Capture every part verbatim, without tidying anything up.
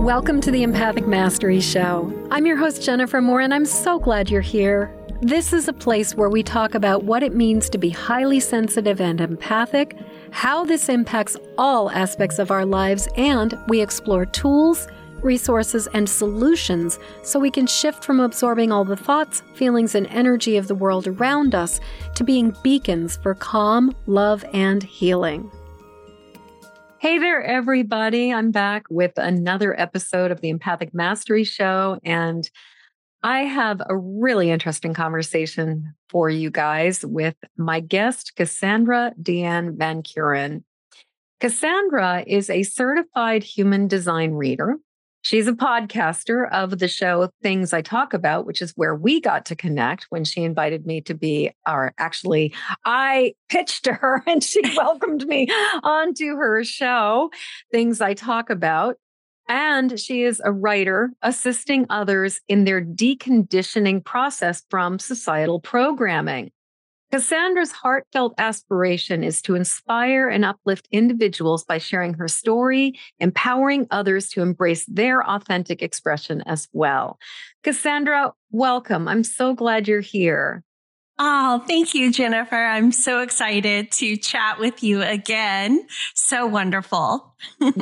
Welcome to the Empathic Mastery Show. I'm your host, Jennifer Moore, and I'm so glad you're here. This is a place where we talk about what it means to be highly sensitive and empathic, how this impacts all aspects of our lives, and we explore tools, resources, and solutions so we can shift from absorbing all the thoughts, feelings, and energy of the world around us to being beacons for calm, love, and healing. Hey there, everybody. I'm back with another episode of the Empathic Mastery Show, and I have a really interesting conversation for you guys with my guest, Cassandra Deanne Van Kuren. Cassandra is a certified human design reader. She's a podcaster of the show Things I Talk About, which is where we got to connect when she invited me to be our, actually, I pitched to her and she welcomed me onto her show, Things I Talk About. And she is a writer assisting others in their deconditioning process from societal programming. Cassandra's heartfelt aspiration is to inspire and uplift individuals by sharing her story, empowering others to embrace their authentic expression as well. Cassandra, welcome. I'm so glad you're here. Oh, thank you, Jennifer. I'm so excited to chat with you again. So wonderful.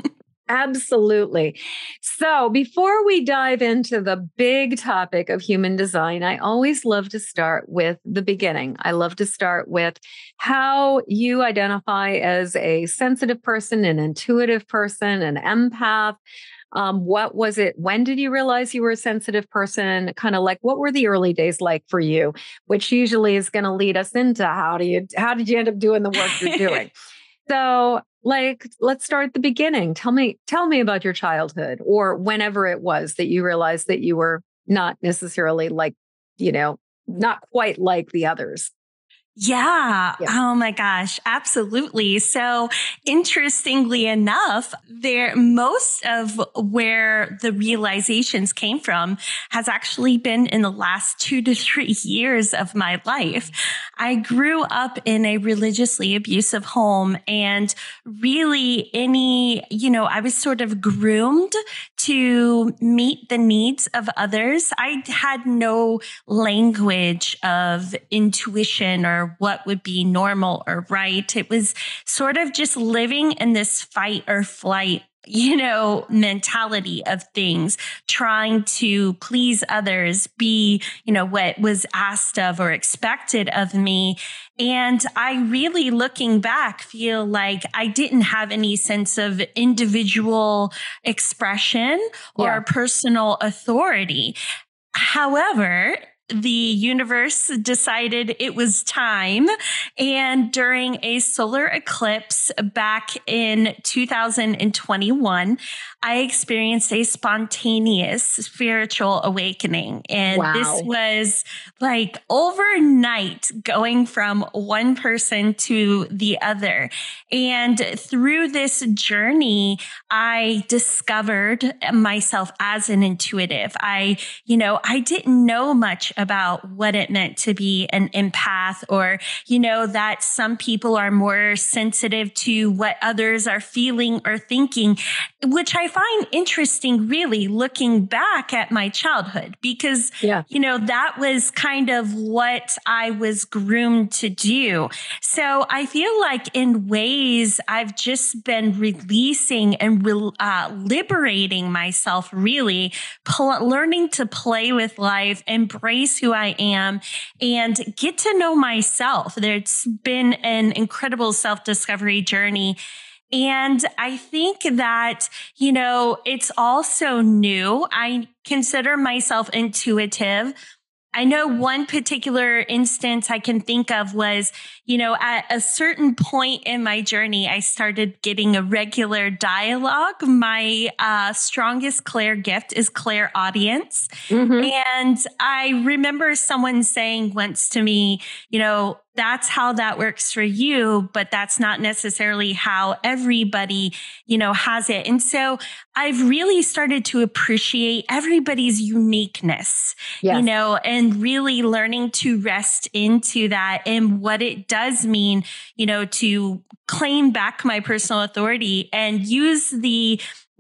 Absolutely. So before we dive into the big topic of human design, I always love to start with the beginning. I love to start with how you identify as a sensitive person, an intuitive person, an empath. Um, what was it? When did you realize you were a sensitive person? Kind of like, what were the early days like for you? Which usually is going to lead us into how do you, how did you end up doing the work you're doing? So like, let's start at the beginning. Tell me, tell me about your childhood or whenever it was that you realized that you were not necessarily like, you know, not quite like the others. Yeah. yeah. Oh my gosh. Absolutely. So interestingly enough, there, most of where the realizations came from has actually been in the last two to three years of my life. I grew up in a religiously abusive home and really any, you know, I was sort of groomed to meet the needs of others. I had no language of intuition or what would be normal or right. It was sort of just living in this fight or flight, you know, mentality of things, trying to please others, be, you know, what was asked of or expected of me. And I really, looking back, feel like I didn't have any sense of individual expression or Yeah. personal authority. However, the universe decided it was time. And during a solar eclipse back in two thousand twenty-one, I experienced a spontaneous spiritual awakening. And Wow. This was like overnight going from one person to the other. And through this journey, I discovered myself as an intuitive. I, you know, I didn't know much about what it meant to be an empath or, you know, that some people are more sensitive to what others are feeling or thinking, which I find interesting, really looking back at my childhood, because, yeah. you know, that was kind of what I was groomed to do. So I feel like in ways I've just been releasing and re- uh, liberating myself, really pl- learning to play with life, embrace who I am, and get to know myself. There's been an incredible self-discovery journey. And I think that, you know, it's also new. I consider myself intuitive. I know one particular instance I can think of was, you know, at a certain point in my journey, I started getting a regular dialogue. My uh, strongest clair gift is clairaudience. Mm-hmm. And I remember someone saying once to me, you know, that's how that works for you, but that's not necessarily how everybody, you know, has it. And so I've really started to appreciate everybody's uniqueness, yes. you know, and really learning to rest into that and what it does mean, you know, to claim back my personal authority and use the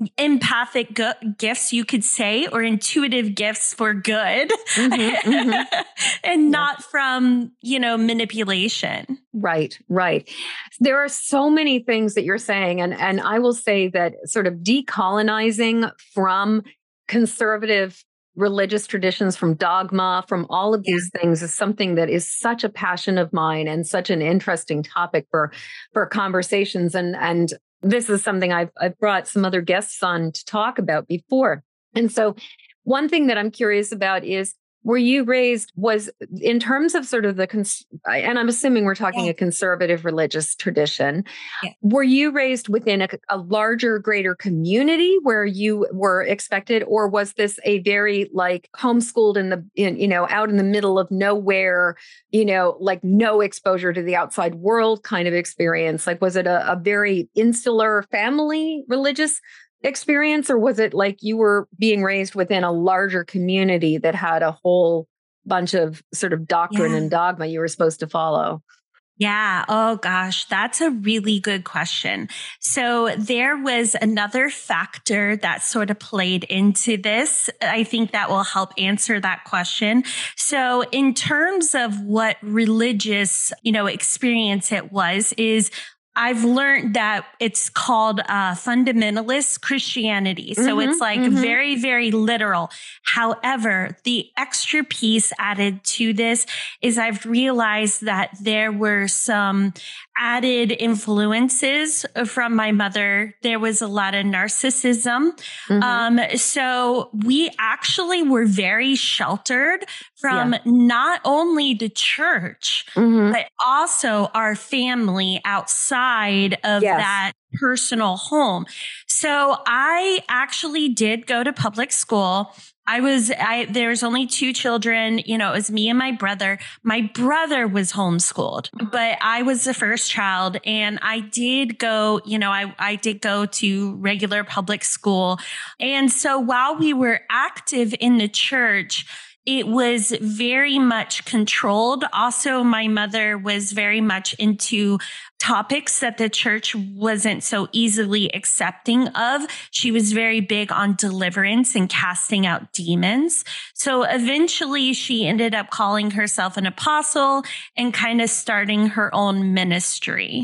empathic go- gifts, you could say, or intuitive gifts for good, mm-hmm, mm-hmm. and yeah. not from, you know, manipulation. Right, right. There are so many things that you're saying. And, and I will say that sort of decolonizing from conservative religious traditions, from dogma, from all of yeah. these things is something that is such a passion of mine and such an interesting topic for, for conversations. And, and this is something I've, I've brought some other guests on to talk about before. And so one thing that I'm curious about is, were you raised, was in terms of sort of the, cons- and I'm assuming we're talking yeah. a conservative religious tradition, yeah. were you raised within a, a larger, greater community where you were expected, or was this a very like homeschooled in the, in, you know, out in the middle of nowhere, you know, like no exposure to the outside world kind of experience? Like, was it a, a very insular family religious experience, or was it like you were being raised within a larger community that had a whole bunch of sort of doctrine yeah. and dogma you were supposed to follow? Yeah. Oh gosh, that's a really good question. So there was another factor that sort of played into this. I think that will help answer that question. So in terms of what religious, you know, experience it was, is I've learned that it's called uh, fundamentalist Christianity. So mm-hmm, it's like mm-hmm. very, very literal. However, the extra piece added to this is I've realized that there were some added influences from my mother. There was a lot of narcissism. Mm-hmm. Um, so we actually were very sheltered from yeah. not only the church, mm-hmm. but also our family outside of yes. that personal home. So I actually did go to public school. I was, I, there's only two children, you know, it was me and my brother. My brother was homeschooled, but I was the first child, and I did go, you know, I, I did go to regular public school. And so while we were active in the church, it was very much controlled. Also, my mother was very much into topics that the church wasn't so easily accepting of. She was very big on deliverance and casting out demons. So eventually she ended up calling herself an apostle and kind of starting her own ministry.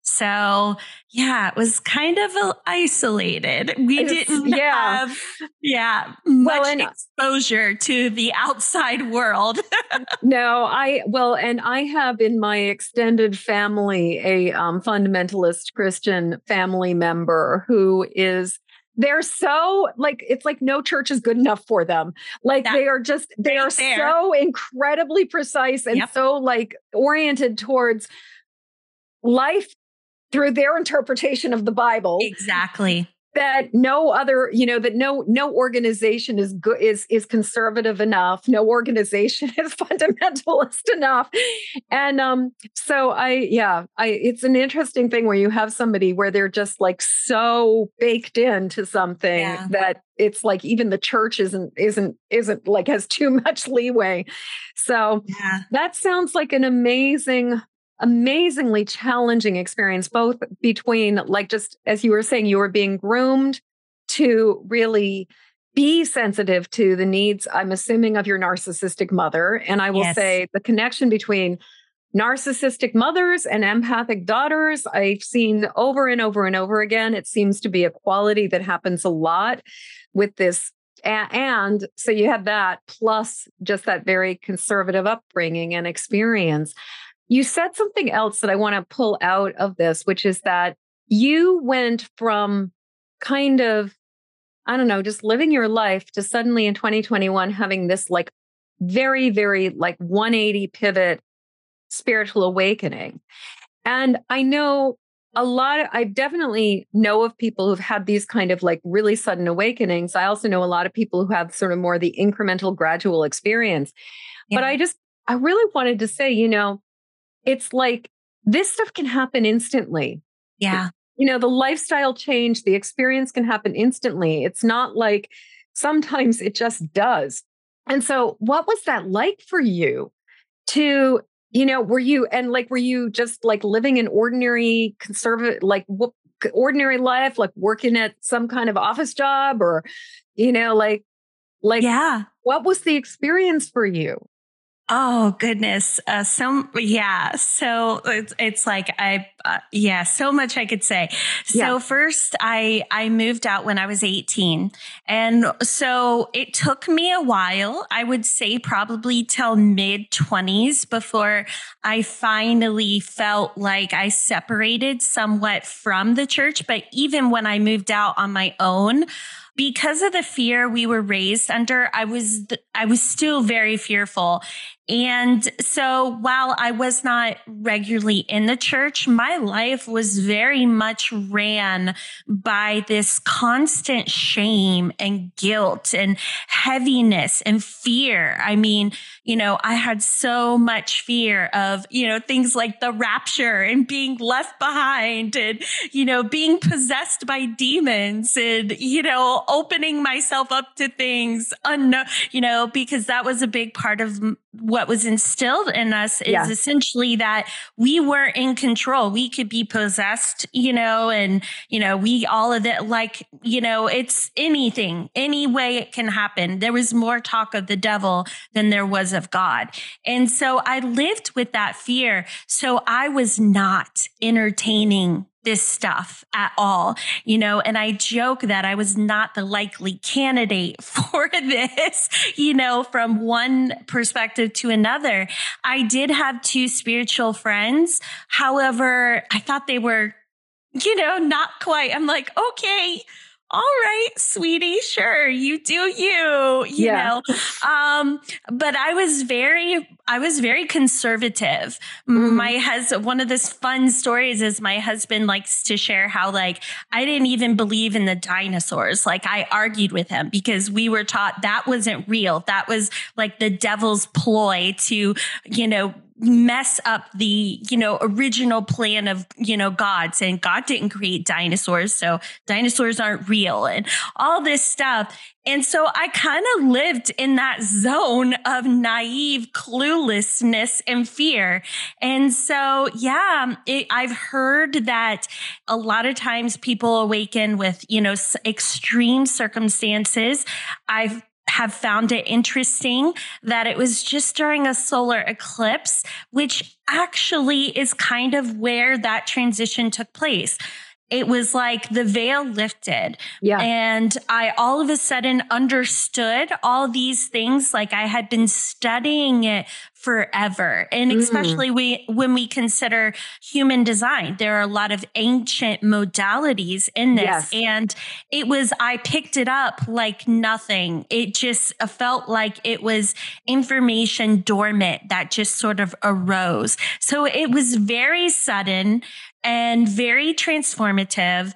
So yeah, it was kind of isolated. We it's, didn't yeah. have, yeah, much well, and, exposure to the outside world. No, I, well, and I have in my extended family, a um, fundamentalist Christian family member who is, they're so like, it's like no church is good enough for them. Like that, they are just, they right are there. so incredibly precise and yep. so like oriented towards life through their interpretation of the Bible. Exactly. That no other, you know, that no, no organization is good, is, is conservative enough. No organization is fundamentalist enough. And, um, so I, yeah, I, it's an interesting thing where you have somebody where they're just like so baked into something yeah. that it's like even the church isn't, isn't, isn't like has too much leeway. So yeah. that sounds like an amazing amazingly challenging experience, both between, like, just as you were saying, you were being groomed to really be sensitive to the needs, I'm assuming, of your narcissistic mother. And I will yes. say the connection between narcissistic mothers and empathic daughters, I've seen over and over and over again. It seems to be a quality that happens a lot with this. And so you have that plus just that very conservative upbringing and experience. You said something else that I want to pull out of this, which is that you went from kind of, I don't know, just living your life to suddenly in twenty twenty-one having this like very, very like one eighty pivot spiritual awakening. And I know a lot, of, I definitely know of people who've had these kind of like really sudden awakenings. I also know a lot of people who have sort of more the incremental gradual experience. Yeah. But I just, I really wanted to say, you know, it's like this stuff can happen instantly. Yeah. You know, the lifestyle change, the experience can happen instantly. It's not like sometimes it just does. And so what was that like for you to, you know, were you, and like, were you just like living an ordinary conservative, like w- ordinary life, like working at some kind of office job or, you know, like, like, Yeah. what was the experience for you? Oh goodness. Uh, so yeah. So it's, it's like, I, uh, yeah, so much I could say. So Yeah. first I, I moved out when I was eighteen. And so it took me a while, I would say probably till mid twenties before I finally felt like I separated somewhat from the church. But even when I moved out on my own, because of the fear we were raised under, I was, I was still very fearful. And so while I was not regularly in the church, my life was very much ran by this constant shame and guilt and heaviness and fear. I mean, you know, I had so much fear of, you know, things like the rapture and being left behind and, you know, being possessed by demons and, you know, opening myself up to things, unknown, you know, because that was a big part of what was instilled in us is Yeah. essentially that we were in control. We could be possessed, you know, and, you know, we all of it, like, you know, it's anything, any way it can happen. There was more talk of the devil than there was of God. And so I lived with that fear. So I was not entertaining this stuff at all, you know, and I joke that I was not the likely candidate for this, you know, from one perspective to another. I did have two spiritual friends. However, I thought they were, you know, not quite. I'm like, okay, all right, sweetie, sure, you do you, you Yeah. know. Um, but I was very, I was very conservative. Mhm. My husband, one of this fun stories is my husband likes to share how, like, I didn't even believe in the dinosaurs. Like, I argued with him because we were taught that wasn't real. That was like the devil's ploy to, you know, mess up the, you know, original plan of, you know, God, saying God didn't create dinosaurs, so dinosaurs aren't real and all this stuff. And so I kind of lived in that zone of naive cluelessness and fear. And so, yeah, it, I've heard that a lot of times people awaken with, you know, s- extreme circumstances. I've have found it interesting that it was just during a solar eclipse, which actually is kind of where that transition took place. It was like the veil lifted. Yeah. And I all of a sudden understood all these things, like I had been studying it forever. And Mm. especially we, when we consider human design, there are a lot of ancient modalities in this. Yes. And it was, I picked it up like nothing. It just felt like it was information dormant that just sort of arose. So it was very sudden and very transformative,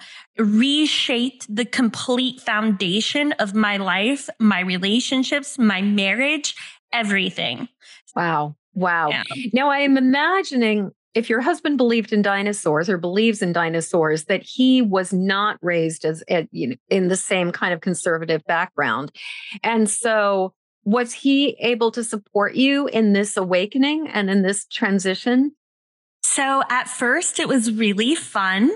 reshaped the complete foundation of my life, my relationships, my marriage, everything. Wow. Wow. Yeah. Now I am imagining if your husband believed in dinosaurs or believes in dinosaurs, that he was not raised as uh, you know, in the same kind of conservative background. And so was he able to support you in this awakening and in this transition? So at first it was really fun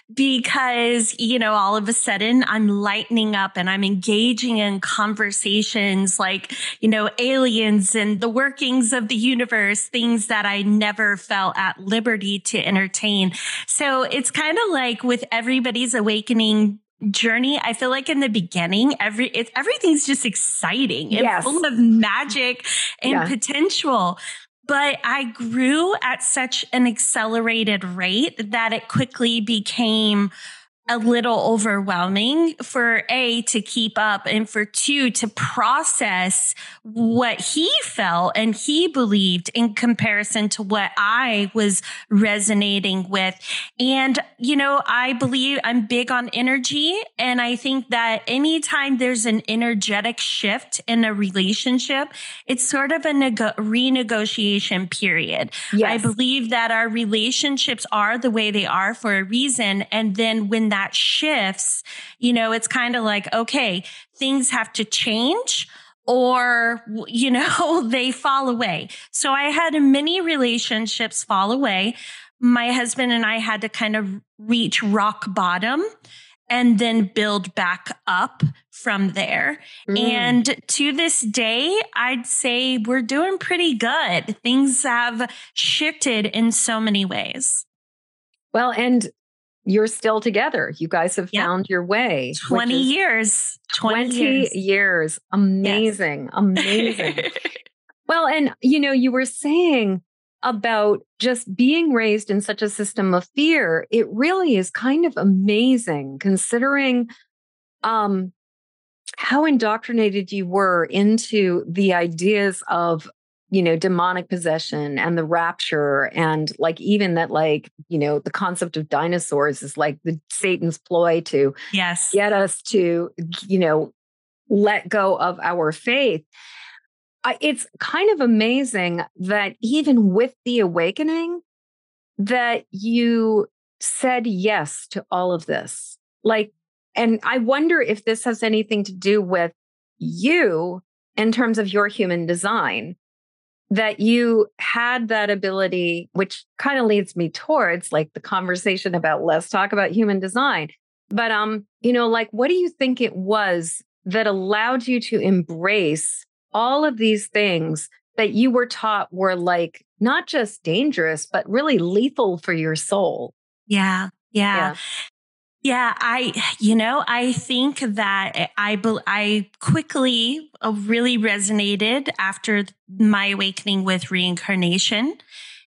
because, you know, all of a sudden I'm lightening up and I'm engaging in conversations like, you know, aliens and the workings of the universe, things that I never felt at liberty to entertain. So it's kind of like with everybody's awakening journey, I feel like in the beginning, every it's everything's just exciting and Yes. full of magic and Yeah. potential. But I grew at such an accelerated rate that it quickly became a little overwhelming for A, to keep up, and for two, to process what he felt and he believed in comparison to what I was resonating with. And, you know, I believe I'm big on energy. And I think that anytime there's an energetic shift in a relationship, it's sort of a nego- renegotiation period. Yes. I believe that our relationships are the way they are for a reason. And then when that shifts, you know, it's kind of like, okay, things have to change or, you know, they fall away. So I had many relationships fall away. My husband and I had to kind of reach rock bottom and then build back up from there. Mm. And to this day, I'd say we're doing pretty good. Things have shifted in so many ways. Well, and you're still together. You guys have yep. found your way. twenty years. twenty, twenty years. years. Amazing. Yes. Amazing. Well, and you know, you were saying about just being raised in such a system of fear. It really is kind of amazing considering um, how indoctrinated you were into the ideas of, you know, demonic possession and the rapture, and like even that, like, you know, the concept of dinosaurs is like the Satan's ploy to yes. get us to, you know, let go of our faith. It's kind of amazing that even with the awakening, that you said yes to all of this. Like, and I wonder if this has anything to do with you in terms of your human design, that you had that ability, which kind of leads me towards like the conversation about, let's talk about human design. But, um, you know, like, what do you think it was that allowed you to embrace all of these things that you were taught were like not just dangerous, but really lethal for your soul? Yeah, yeah. Yeah. Yeah, I, you know, I think that I, I quickly really resonated after my awakening with reincarnation.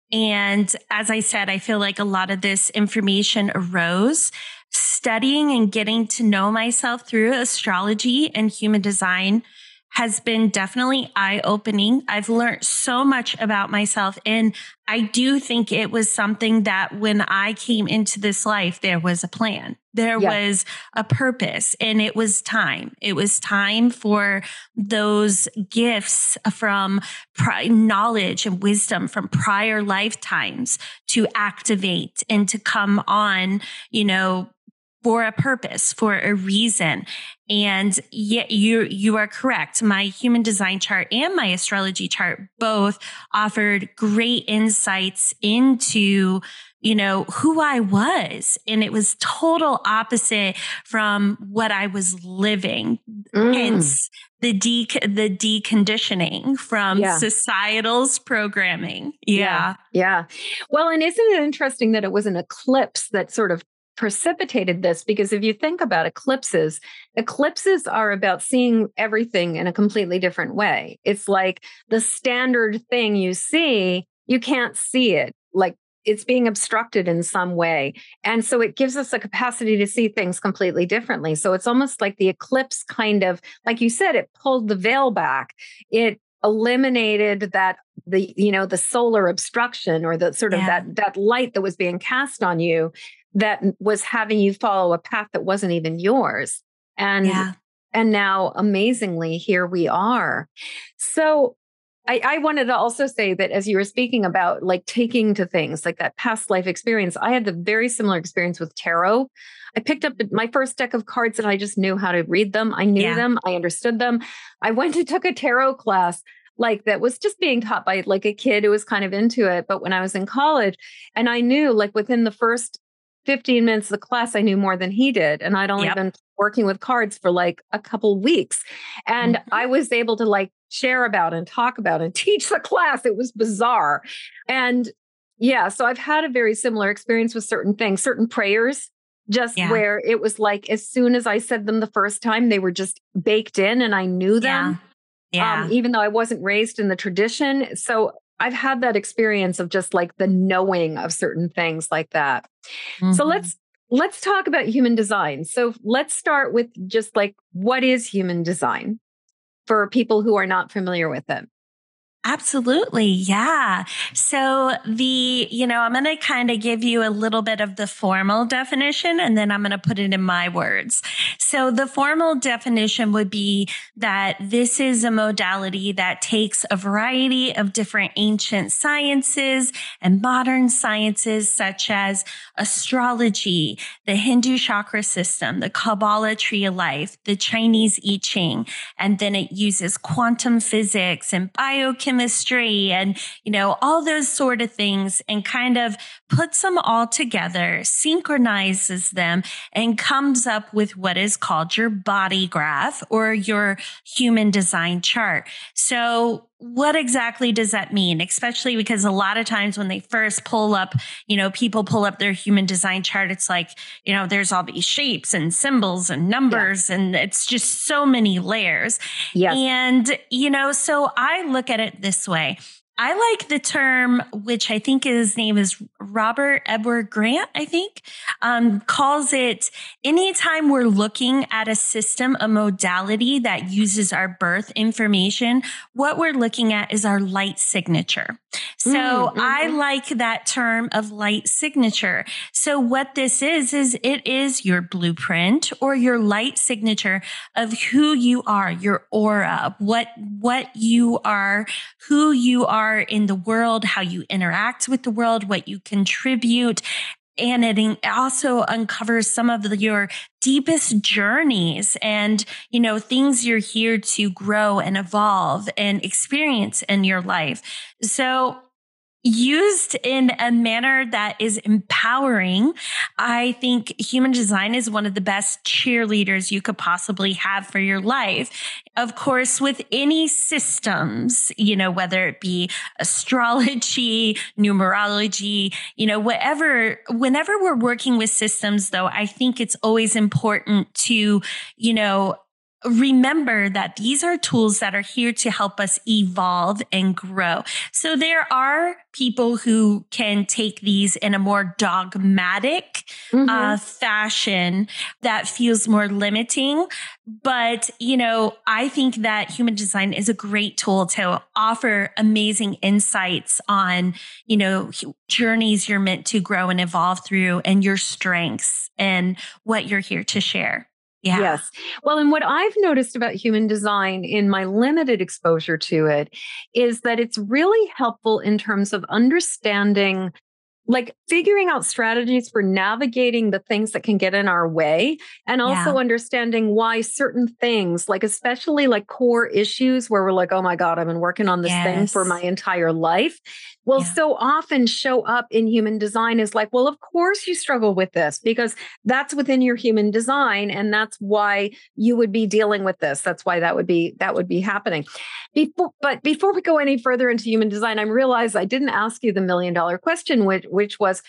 And as I said, I feel like a lot of this information arose studying and getting to know myself through astrology and human design has been definitely eye-opening. I've learned so much about myself. And I do think it was something that when I came into this life, there was a plan. There yeah. was a purpose, and it was time. It was time for those gifts from pri- knowledge and wisdom from prior lifetimes to activate and to come on, you know, for a purpose, for a reason. And yet you, you are correct. My human design chart and my astrology chart both offered great insights into, you know, who I was. And it was total opposite from what I was living. Mm. Hence the de, the deconditioning from yeah. societal's programming. Yeah. yeah. Yeah. Well, and isn't it interesting that it was an eclipse that sort of precipitated this? Because if you think about eclipses, eclipses are about seeing everything in a completely different way. It's like the standard thing you see, you can't see it. Like it's being obstructed in some way. And so it gives us a capacity to see things completely differently. So it's almost like the eclipse kind of, like you said, it pulled the veil back. It eliminated that, the, you know, the solar obstruction or the sort of yeah. that, that light that was being cast on you that was having you follow a path that wasn't even yours. And, yeah. and now amazingly, here we are. So I, I wanted to also say that as you were speaking about like taking to things like that past life experience, I had the very similar experience with tarot. I picked up my first deck of cards and I just knew how to read them. I knew yeah. them. I understood them. I went and took a tarot class like that was just being taught by like a kid who was kind of into it. But when I was in college, and I knew like within the first fifteen minutes of the class, I knew more than he did. And I'd only yep. been working with cards for like a couple weeks. And mm-hmm. I was able to like share about and talk about and teach the class. It was bizarre. And yeah, so I've had a very similar experience with certain things, certain prayers, just yeah. where it was like, as soon as I said them the first time, they were just baked in and I knew them, yeah. Yeah. Um, even though I wasn't raised in the tradition. So I've had that experience of just like the knowing of certain things like that. Mm-hmm. So let's let's talk about human design. So let's start with just like, what is human design for people who are not familiar with it? Absolutely. Yeah. So the, you know, I'm going to kind of give you a little bit of the formal definition and then I'm going to put it in my words. So the formal definition would be that this is a modality that takes a variety of different ancient sciences and modern sciences such as astrology, the Hindu chakra system, the Kabbalah tree of life, the Chinese I Ching, and then it uses quantum physics and biochemistry and, you know, all those sort of things and kind of puts them all together, synchronizes them and comes up with what is called your body graph or your human design chart. So what exactly does that mean? Especially because a lot of times when they first pull up, you know, people pull up their human design chart, it's like, you know, there's all these shapes and symbols and numbers, yeah. and it's just so many layers. Yes. And, you know, so I look at it this way. I like the term, which I think his name is Robert Edward Grant, I think, um, calls it anytime we're looking at a system, a modality that uses our birth information, what we're looking at is our light signature. So mm-hmm. I like that term of light signature. So what this is, is it is your blueprint or your light signature of who you are, your aura, what, what you are, who you are in the world, how you interact with the world, what you contribute. And it also uncovers some of the, your deepest journeys and, you know, things you're here to grow and evolve and experience in your life. So used in a manner that is empowering, I think human design is one of the best cheerleaders you could possibly have for your life. Of course, with any systems, you know, whether it be astrology, numerology, you know, whatever, whenever we're working with systems, though, I think it's always important to, you know, remember that these are tools that are here to help us evolve and grow. So there are people who can take these in a more dogmatic mm-hmm. uh, fashion that feels more limiting. But, you know, I think that human design is a great tool to offer amazing insights on, you know, journeys you're meant to grow and evolve through and your strengths and what you're here to share. Yeah. Yes. Well, and what I've noticed about human design in my limited exposure to it is that it's really helpful in terms of understanding, like figuring out strategies for navigating the things that can get in our way and also yeah. understanding why certain things, like especially like core issues where we're like, oh my God, I've been working on this yes. thing for my entire life. Well, yeah. so often show up in human design is like, well, of course you struggle with this because that's within your human design. And that's why you would be dealing with this. That's why that would be, that would be happening. Before, but before we go any further into human design, I realized I didn't ask you the million dollar question, which, which was,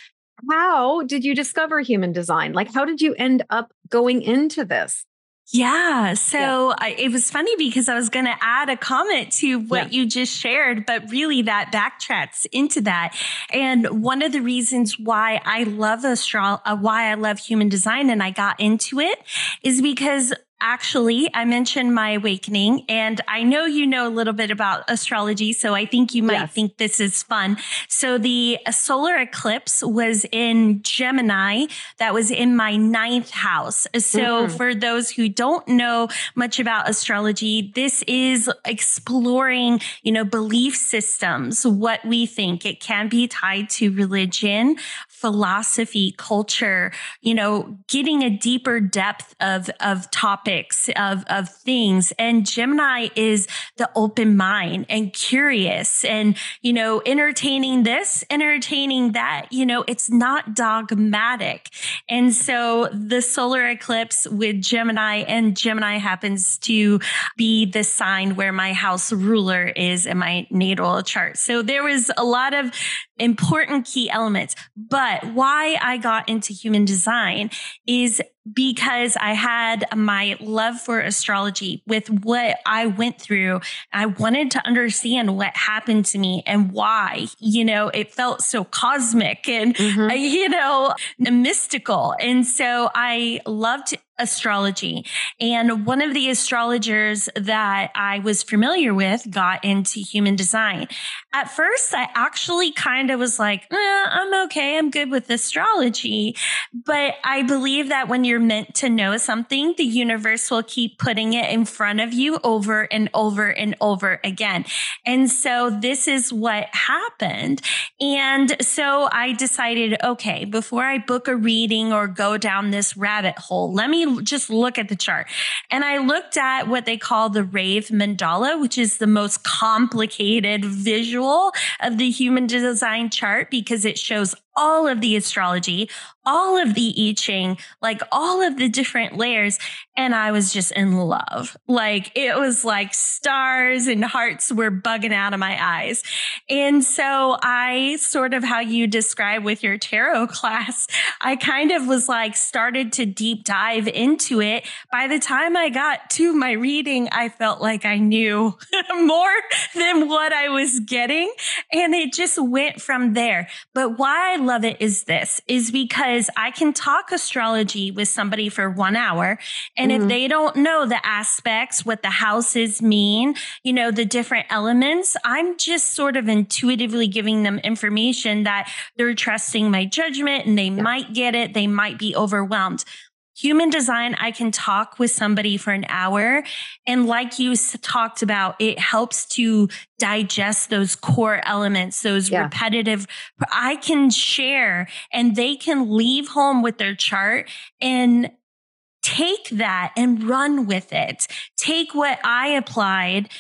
how did you discover human design? Like, how did you end up going into this? Yeah. So yeah. I, it was funny because I was going to add a comment to what yeah. you just shared, but really that backtracks into that. And one of the reasons why I love astro- uh, why I love human design and I got into it is because actually, I mentioned my awakening, and I know you know a little bit about astrology, so I think you might yes. think this is fun. So the solar eclipse was in Gemini. That was in my ninth house. So mm-hmm. for those who don't know much about astrology, this is exploring, you know, belief systems, what we think. It can be tied to religion, philosophy, culture, you know, getting a deeper depth of, of topics, of, of things. And Gemini is the open mind and curious and, you know, entertaining this, entertaining that, you know, it's not dogmatic. And so the solar eclipse with Gemini, and Gemini happens to be the sign where my house ruler is in my natal chart. So there was a lot of important key elements, but why I got into human design is because I had my love for astrology with what I went through. I wanted to understand what happened to me and why, you know, it felt so cosmic and, mm-hmm. you know, mystical. And so I loved astrology. And one of the astrologers that I was familiar with got into human design. At first, I actually kind of was like, eh, I'm okay. I'm good with astrology. But I believe that when you're meant to know something, the universe will keep putting it in front of you over and over and over again. And so this is what happened. And so I decided, okay, before I book a reading or go down this rabbit hole, let me just look at the chart. And I looked at what they call the Rave Mandala, which is the most complicated visual of the human design chart because it shows all of the astrology, all of the I Ching, like all of the different layers. And I was just in love. Like it was like stars and hearts were bugging out of my eyes. And so I sort of how you describe with your tarot class, I kind of was like started to deep dive into it. By the time I got to my reading, I felt like I knew more than what I was getting. And it just went from there. But why I love it is this, is because I can talk astrology with somebody for one hour. And mm-hmm. if they don't know the aspects, what the houses mean, you know, the different elements, I'm just sort of intuitively giving them information that they're trusting my judgment and they yeah. might get it. They might be overwhelmed. Human design, I can talk with somebody for an hour. And like you talked about, it helps to digest those core elements, those yeah. repetitive. I can share and they can leave home with their chart and take that and run with it. Take what I applied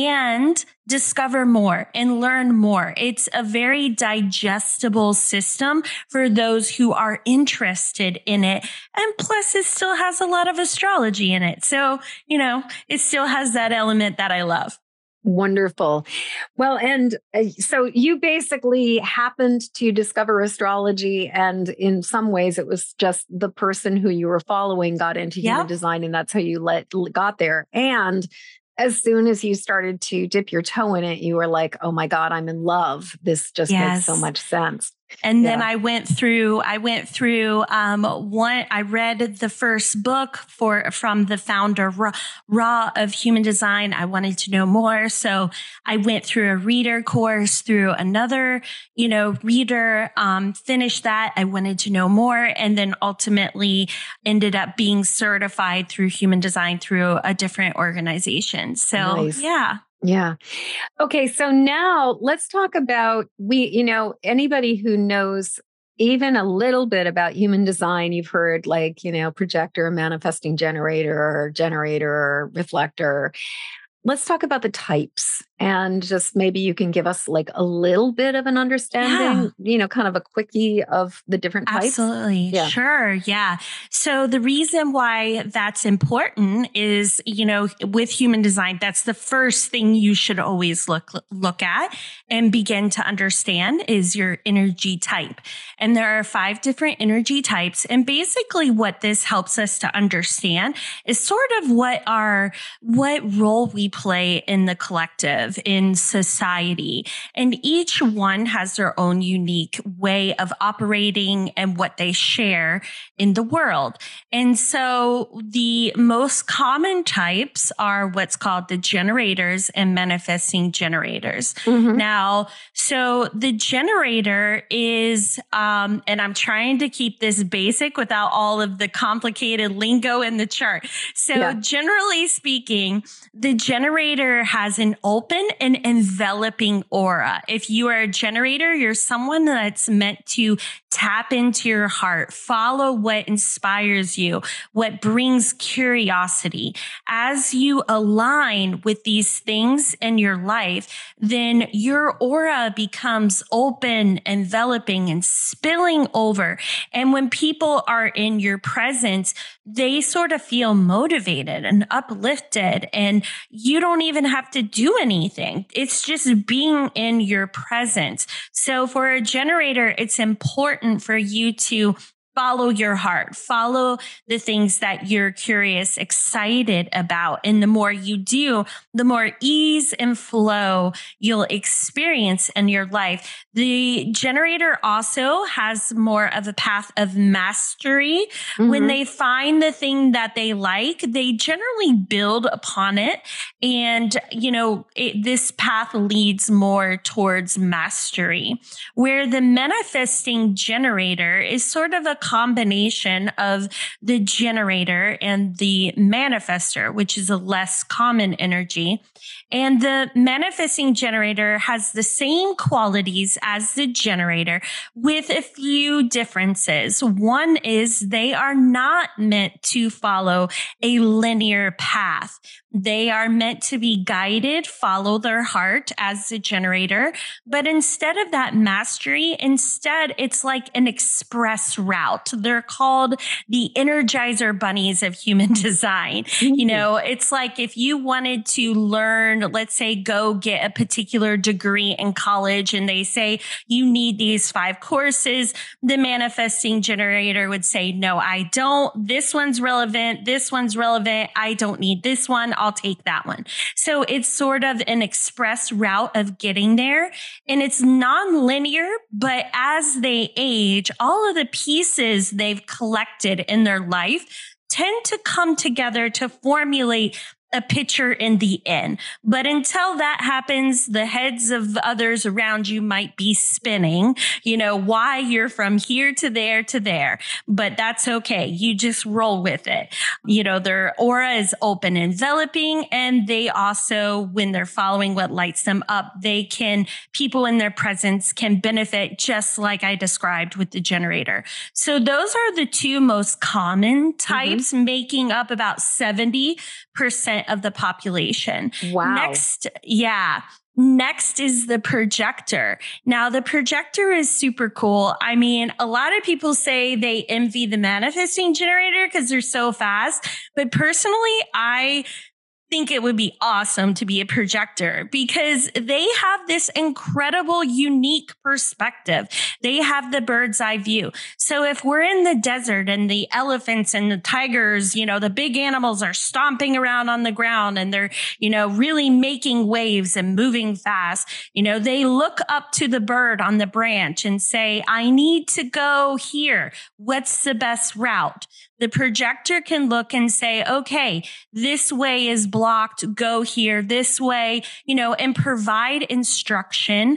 and discover more and learn more. It's a very digestible system for those who are interested in it. And plus, it still has a lot of astrology in it. So, you know, it still has that element that I love. Wonderful. Well, and uh, so you basically happened to discover astrology, and in some ways it was just the person who you were following got into yeah. human design, and that's how you let got there. And as soon as you started to dip your toe in it, you were like, oh my God, I'm in love. This just yes. makes so much sense. And yeah. then I went through, I went through, um, one, I read the first book for, from the founder, Ra, Ra of Human Design. I wanted to know more. So I went through a reader course through another, you know, reader, um, finished that. I wanted to know more and then ultimately ended up being certified through Human Design through a different organization. So nice. yeah. Yeah. Okay. So now let's talk about we, you know, anybody who knows even a little bit about human design, you've heard like, you know, projector, manifesting generator, or generator, or reflector. Let's talk about the types, and just maybe you can give us like a little bit of an understanding, yeah. you know, kind of a quickie of the different types. Absolutely. Yeah. Sure. Yeah. So the reason why that's important is, you know, with human design, that's the first thing you should always look, look at and begin to understand is your energy type. And there are five different energy types. And basically what this helps us to understand is sort of what our, what role we play in the collective, in society. And each one has their own unique way of operating and what they share in the world. And so the most common types are what's called the generators and manifesting generators. Mm-hmm. Now, so the generator is, um, and I'm trying to keep this basic without all of the complicated lingo in the chart. So yeah. generally speaking, the generator has an open and enveloping aura. If you are a generator, you're someone that's meant to tap into your heart, follow what inspires you, what brings curiosity. As you align with these things in your life, then your aura becomes open, enveloping, and spilling over. And when people are in your presence, they sort of feel motivated and uplifted, and you don't even have to do anything. It's just being in your presence. So for a generator, it's important for you to follow your heart, follow the things that you're curious, excited about. And the more you do, the more ease and flow you'll experience in your life. The generator also has more of a path of mastery. Mm-hmm. When they find the thing that they like, they generally build upon it. And, you know, it, this path leads more towards mastery, where the manifesting generator is sort of a combination of the generator and the manifester, which is a less common energy. And the manifesting generator has the same qualities as the generator with a few differences. One is they are not meant to follow a linear path. They are meant to be guided, follow their heart as the generator. But instead of that mastery, instead, it's like an express route. They're called the Energizer bunnies of human design. Mm-hmm. You know, it's like if you wanted to learn, let's say, go get a particular degree in college, and they say you need these five courses, the manifesting generator would say, no, I don't. This one's relevant. This one's relevant. I don't need this one. I'll take that one. So it's sort of an express route of getting there. And it's non-linear, but as they age, all of the pieces they've collected in their life tend to come together to formulate a picture in the end. But until that happens, the heads of others around you might be spinning, you know, why you're from here to there to there. But that's okay. You just roll with it. You know, their aura is open, enveloping, and they also, when they're following what lights them up, they can, people in their presence can benefit just like I described with the generator. So those are the two most common types, mm-hmm. making up about seventy percent of the population. Wow. Next, yeah. Next is the projector. Now, the projector is super cool. I mean, a lot of people say they envy the manifesting generator because they're so fast. But personally, I think it would be awesome to be a projector because they have this incredible, unique perspective. They have the bird's eye view. So if we're in the desert and the elephants and the tigers, you know, the big animals are stomping around on the ground and they're, you know, really making waves and moving fast, you know, they look up to the bird on the branch and say, I need to go here. What's the best route? The projector can look and say, okay, this way is blocked, go here, this way, you know, and provide instruction,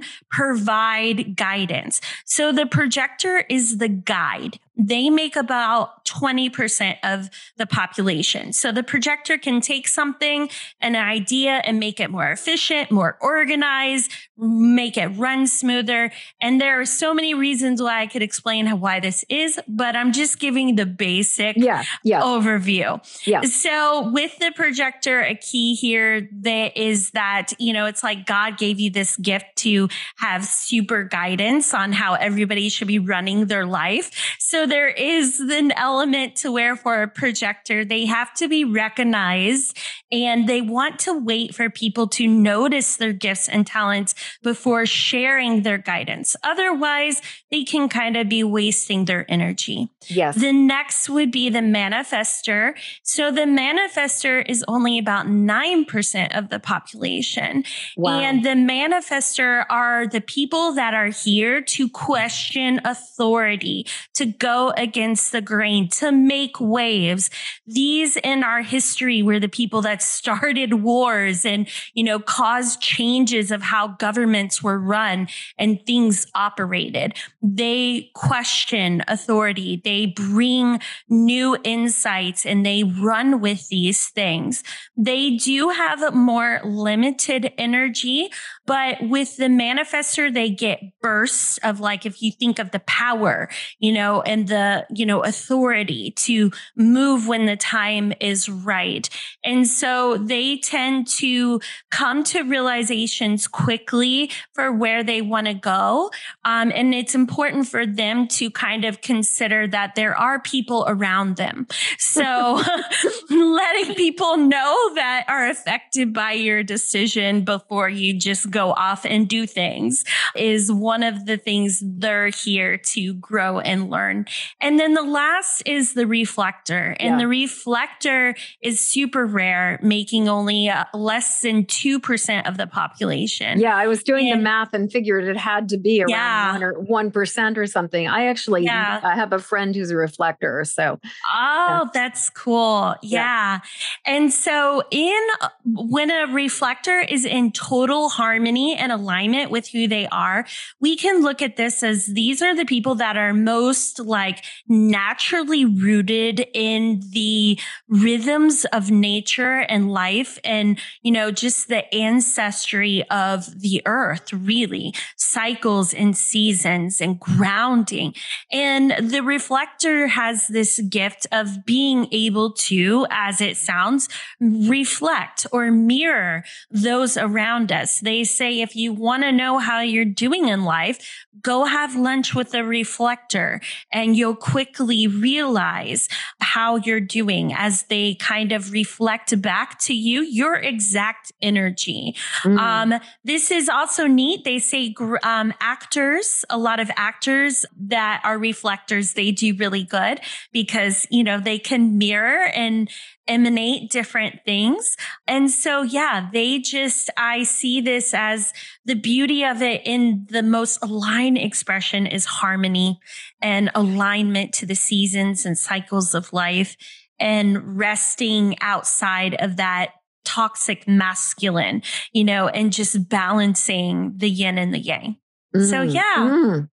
provide guidance. So the projector is the guide. They make about twenty percent of the population. So the projector can take something, an idea, and make it more efficient, more organized, make it run smoother. And there are so many reasons why I could explain how, why this is, but I'm just giving the basic yeah, yeah. overview. Yeah. So with the projector, a key here that is that, you know, it's like God gave you this gift to have super guidance on how everybody should be running their life. So there is an element to where for a projector, they have to be recognized and they want to wait for people to notice their gifts and talents before sharing their guidance. Otherwise, they can kind of be wasting their energy. Yes. The next would be the manifester. So the manifester is only about nine percent of the population. Wow. And the manifester are the people that are here to question authority, to go against the grain, to make waves. These in our history were the people that started wars and, you know, caused changes of how governments were run and things operated. They question authority. They bring new insights and they run with these things. They do have more limited energy, but with the manifester, they get bursts of, like, if you think of the power, you know, and the, you know, authority to move when the time is right. And so they tend to come to realizations quickly for where they want to go. Um, and it's important for them to kind of consider that that there are people around them. So letting people know that are affected by your decision before you just go off and do things is one of the things they're here to grow and learn. And then the last is the reflector. And yeah. the reflector is super rare, making only uh, less than two percent of the population. Yeah, I was doing and, the math and figured it had to be around yeah. one or one percent or something. I actually yeah. I have a friend who's a reflector. So Oh, yeah. that's cool. Yeah. yeah. And so in when a reflector is in total harmony and alignment with who they are, we can look at this as these are the people that are most like naturally rooted in the rhythms of nature and life and, you know, just the ancestry of the earth, really, cycles and seasons and grounding. And the reflector has this gift of being able to, as it sounds, reflect or mirror those around us. They say if you want to know how you're doing in life, go have lunch with a reflector and you'll quickly realize how you're doing as they kind of reflect back to you your exact energy. Mm. Um, this is also neat. They say um, actors, a lot of actors that are reflectors, they do really good because, you know, they can mirror and emanate different things. And so, yeah, they just, I see this as the beauty of it in the most aligned expression is harmony and alignment to the seasons and cycles of life and resting outside of that toxic masculine, you know, and just balancing the yin and the yang. Mm, so, yeah. Mm.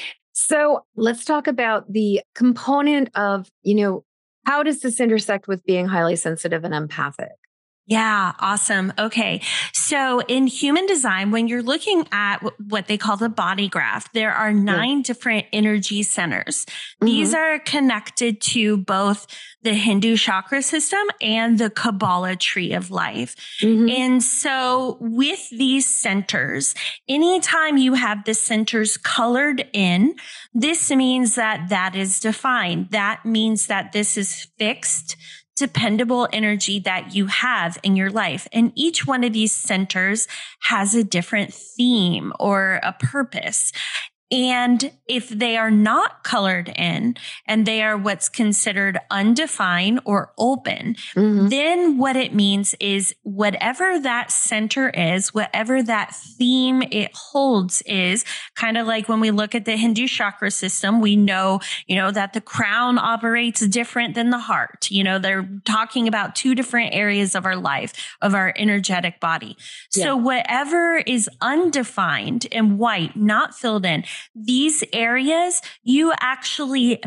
So let's talk about the component of, you know, how does this intersect with being highly sensitive and empathic? Yeah, awesome. Okay. So in human design, when you're looking at what they call the body graph, there are nine yeah. different energy centers. Mm-hmm. These are connected to both the Hindu chakra system and the Kabbalah tree of life. Mm-hmm. And so with these centers, anytime you have the centers colored in, this means that that is defined. That means that this is fixed, dependable energy that you have in your life. And each one of these centers has a different theme or a purpose. And if they are not colored in and they are what's considered undefined or open, mm-hmm. then what it means is whatever that center is, whatever that theme it holds is kind of like when we look at the Hindu chakra system, we know, you know, that the crown operates different than the heart. You know, they're talking about two different areas of our life, of our energetic body. Yeah. So whatever is undefined and white, not filled in, these areas, you actually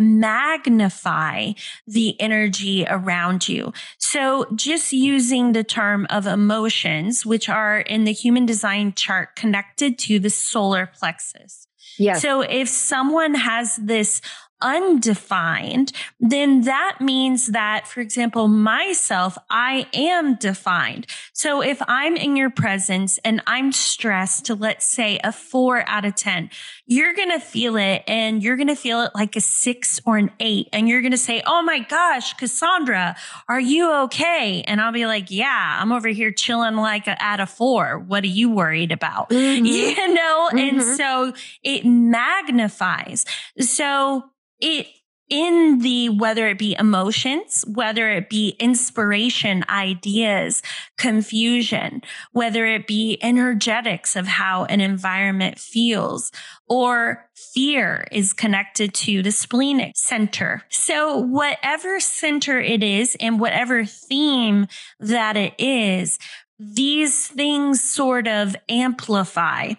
magnify the energy around you. So just using the term of emotions, which are in the human design chart connected to the solar plexus. Yes. So if someone has this undefined, then that means that, for example, myself, I am defined. So if I'm in your presence and I'm stressed to, let's say, a four out of ten, you're going to feel it and you're going to feel it like a six or an eight. And you're going to say, oh my gosh, Cassandra, are you okay? And I'll be like, yeah, I'm over here chilling like a, at a four. What are you worried about? Mm-hmm. You know? Mm-hmm. And so it magnifies. So it, in the, whether it be emotions, whether it be inspiration, ideas, confusion, whether it be energetics of how an environment feels, or fear is connected to the splenic center. So whatever center it is and whatever theme that it is, these things sort of amplify.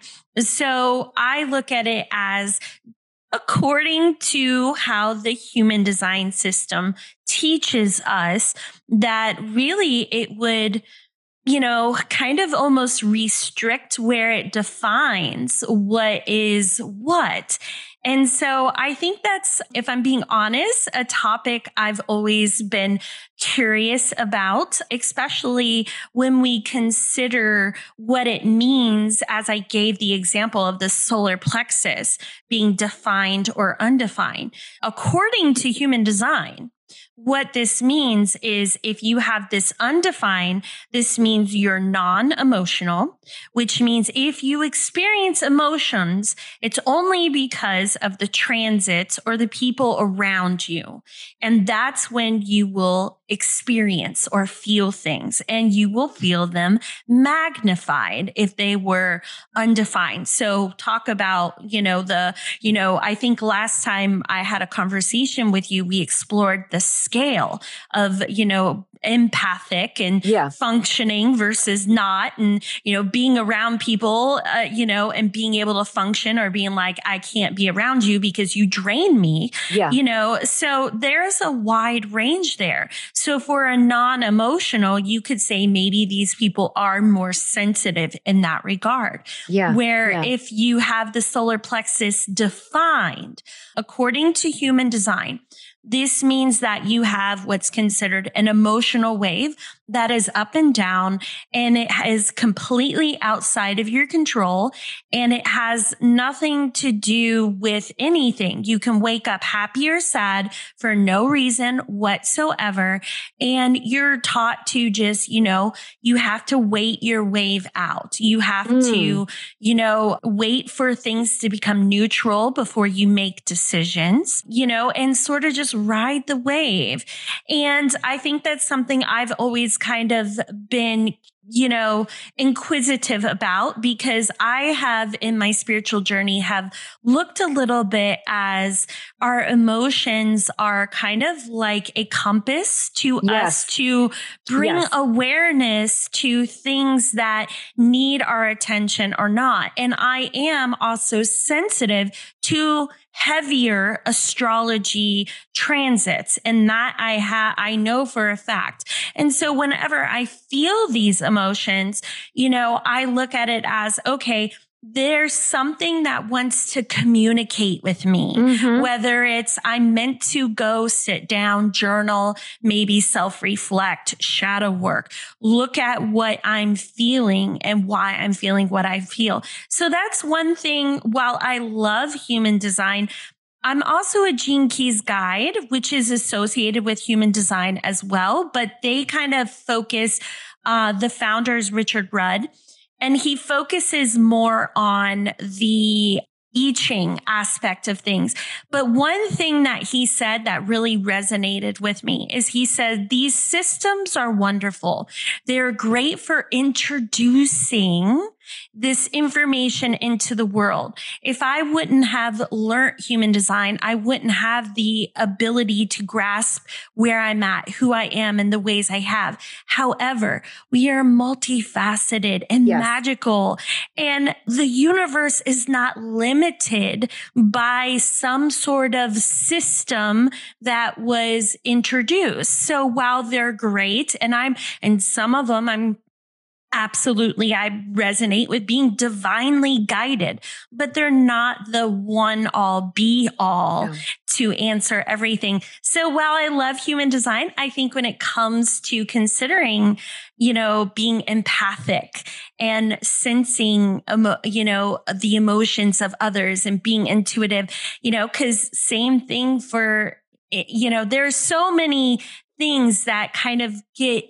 So I look at it as according to how the human design system teaches us that really it would, you know, kind of almost restrict where it defines what is what. And so I think that's, if I'm being honest, a topic I've always been curious about, especially when we consider what it means, as I gave the example of the solar plexus being defined or undefined. According to human design, what this means is if you have this undefined, this means you're non-emotional, which means if you experience emotions, it's only because of the transits or the people around you. And that's when you will experience or feel things, and you will feel them magnified if they were undefined. So talk about, you know, the, you know, I think last time I had a conversation with you, we explored the scale of, you know, empathic and yeah. functioning versus not, and, you know, being around people, uh, you know, and being able to function, or being like, I can't be around you because you drain me, yeah. you know, so there's a wide range there. So for a non-emotional, you could say maybe these people are more sensitive in that regard. Yeah. Where yeah. if you have the solar plexus defined according to human design, this means that you have what's considered an emotional wave that is up and down, and it is completely outside of your control, and it has nothing to do with anything. You can wake up happy or sad for no reason whatsoever. And you're taught to just, you know, you have to wait your wave out. You have mm. to, you know, wait for things to become neutral before you make decisions, you know, and sort of just ride the wave. And I think that's something I've always kind of been, you know, inquisitive about, because I have in my spiritual journey have looked a little bit as our emotions are kind of like a compass to yes. us to bring yes. awareness to things that need our attention or not. And I am also sensitive to heavier astrology transits, and that I have, I know for a fact. And so whenever I feel these emotions, you know, I look at it as, okay, there's something that wants to communicate with me, mm-hmm. whether it's I'm meant to go sit down, journal, maybe self-reflect, shadow work, look at what I'm feeling and why I'm feeling what I feel. So that's one thing. While I love human design, I'm also a Gene Keys guide, which is associated with human design as well, but they kind of focus, uh, the founder is Richard Rudd. And he focuses more on the I Ching aspect of things. But one thing that he said that really resonated with me is he said, these systems are wonderful. They're great for introducing this information into the world. If I wouldn't have learned human design, I wouldn't have the ability to grasp where I'm at, who I am, and the ways I have. However, we are multifaceted and yes. magical, and the universe is not limited by some sort of system that was introduced. So while they're great, and I'm, and some of them I'm Absolutely. I resonate with being divinely guided, but they're not the one all be all yeah. to answer everything. So while I love human design, I think when it comes to considering, you know, being empathic and sensing, emo- you know, the emotions of others and being intuitive, you know, because same thing for, you know, there's so many things that kind of get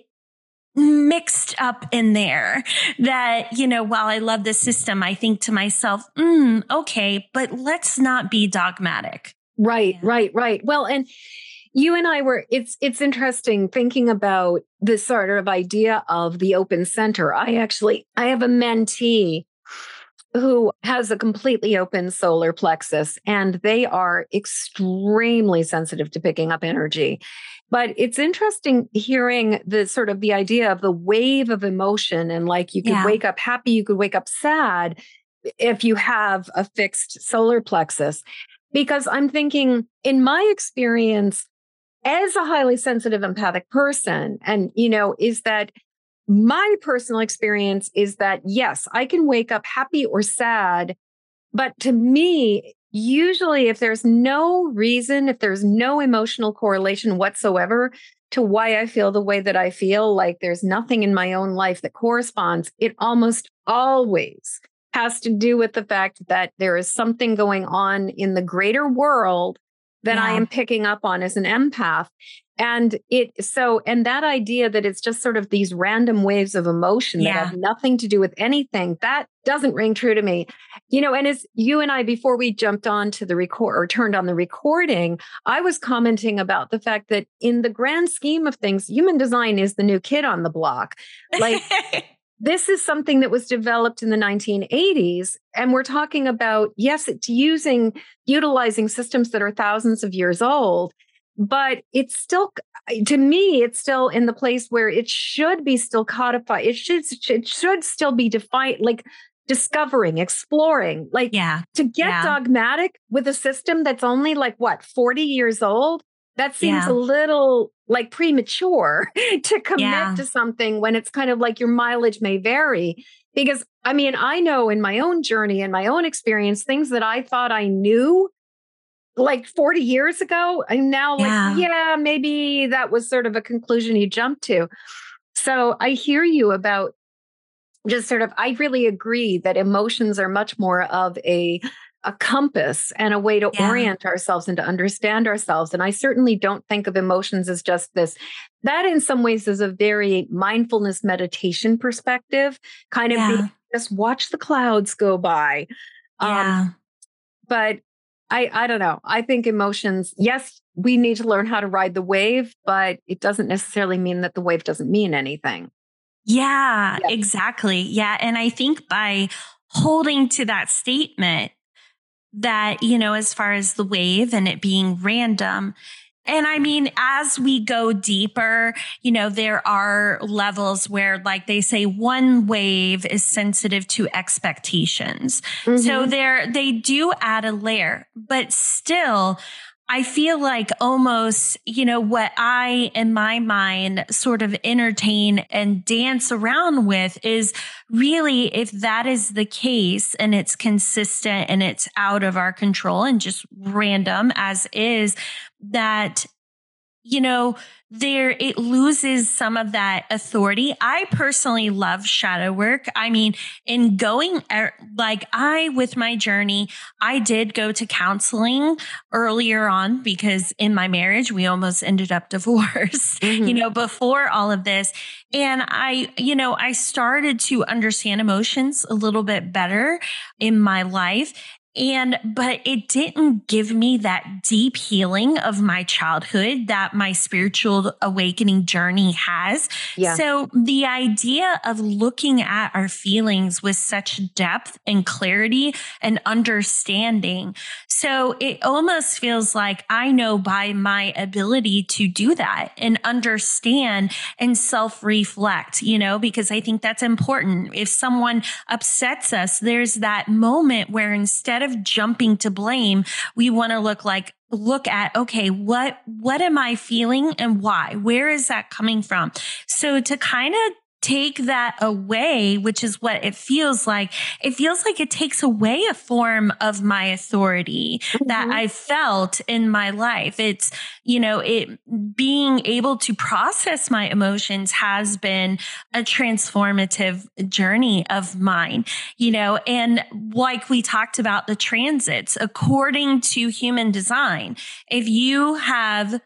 mixed up in there that, you know, while I love the system, I think to myself, mm, okay, but let's not be dogmatic. Right, yeah. right, right. Well, and you and I were, it's, it's interesting thinking about this sort of idea of the open center. I actually, I have a mentee who has a completely open solar plexus, and they are extremely sensitive to picking up energy. But it's interesting hearing the sort of the idea of the wave of emotion, and like you could yeah. wake up happy, you could wake up sad if you have a fixed solar plexus. Because I'm thinking, in my experience as a highly sensitive empathic person, and, you know, is that my personal experience is that, yes, I can wake up happy or sad, but to me, usually if there's no reason, if there's no emotional correlation whatsoever to why I feel the way that I feel, like there's nothing in my own life that corresponds, it almost always has to do with the fact that there is something going on in the greater world that Yeah. I am picking up on as an empath. And it so, and that idea that it's just sort of these random waves of emotion Yeah. that have nothing to do with anything, that doesn't ring true to me. You know, and as you and I, before we jumped on to the record or turned on the recording, I was commenting about the fact that in the grand scheme of things, human design is the new kid on the block. Like, this is something that was developed in the nineteen eighties. And we're talking about, yes, it's using, utilizing systems that are thousands of years old, but it's still, to me, it's still in the place where it should be still codified. It should, it should still be defined, like discovering, exploring, like Yeah. to get Yeah. dogmatic with a system that's only like what, forty years old? That seems Yeah. a little like premature to commit Yeah. to something when it's kind of like your mileage may vary. Because I mean, I know in my own journey and my own experience, things that I thought I knew like forty years ago, I'm now Yeah. like, yeah, maybe that was sort of a conclusion you jumped to. So I hear you about just sort of, I really agree that emotions are much more of a a compass and a way to Yeah. orient ourselves and to understand ourselves. And I certainly don't think of emotions as just this. That in some ways is a very mindfulness meditation perspective, kind of Yeah. being, just watch the clouds go by. Um, Yeah. but I, I don't know. I think emotions, yes, we need to learn how to ride the wave, but it doesn't necessarily mean that the wave doesn't mean anything. Yeah, Yeah. exactly. Yeah. And I think by holding to that statement that, you know, as far as the wave and it being random, and I mean, as we go deeper, you know, there are levels where, like they say, one wave is sensitive to expectations. So Mhm. there, they do add a layer, but still, I feel like almost, you know, what I, in my mind, sort of entertain and dance around with is really, if that is the case and it's consistent and it's out of our control and just random as is, that, you know, there, it loses some of that authority. I personally love shadow work. I mean, in going, like I, with my journey, I did go to counseling earlier on because in my marriage, we almost ended up divorced, Mhm. you know, before all of this. And I, you know, I started to understand emotions a little bit better in my life. And, but it didn't give me that deep healing of my childhood that my spiritual awakening journey has. Yeah. So the idea of looking at our feelings with such depth and clarity and understanding. So it almost feels like I know by my ability to do that and understand and self-reflect, you know, because I think that's important. If someone upsets us, there's that moment where instead of jumping to blame, we want to look like, look at, okay, what, what am I feeling and why? Where is that coming from? So to kind of take that away, which is what it feels like. It feels like it takes away a form of my authority mm-hmm. that I felt in my life. It's, you know, it being able to process my emotions has been a transformative journey of mine, you know, and like we talked about the transits, according to human design, if you have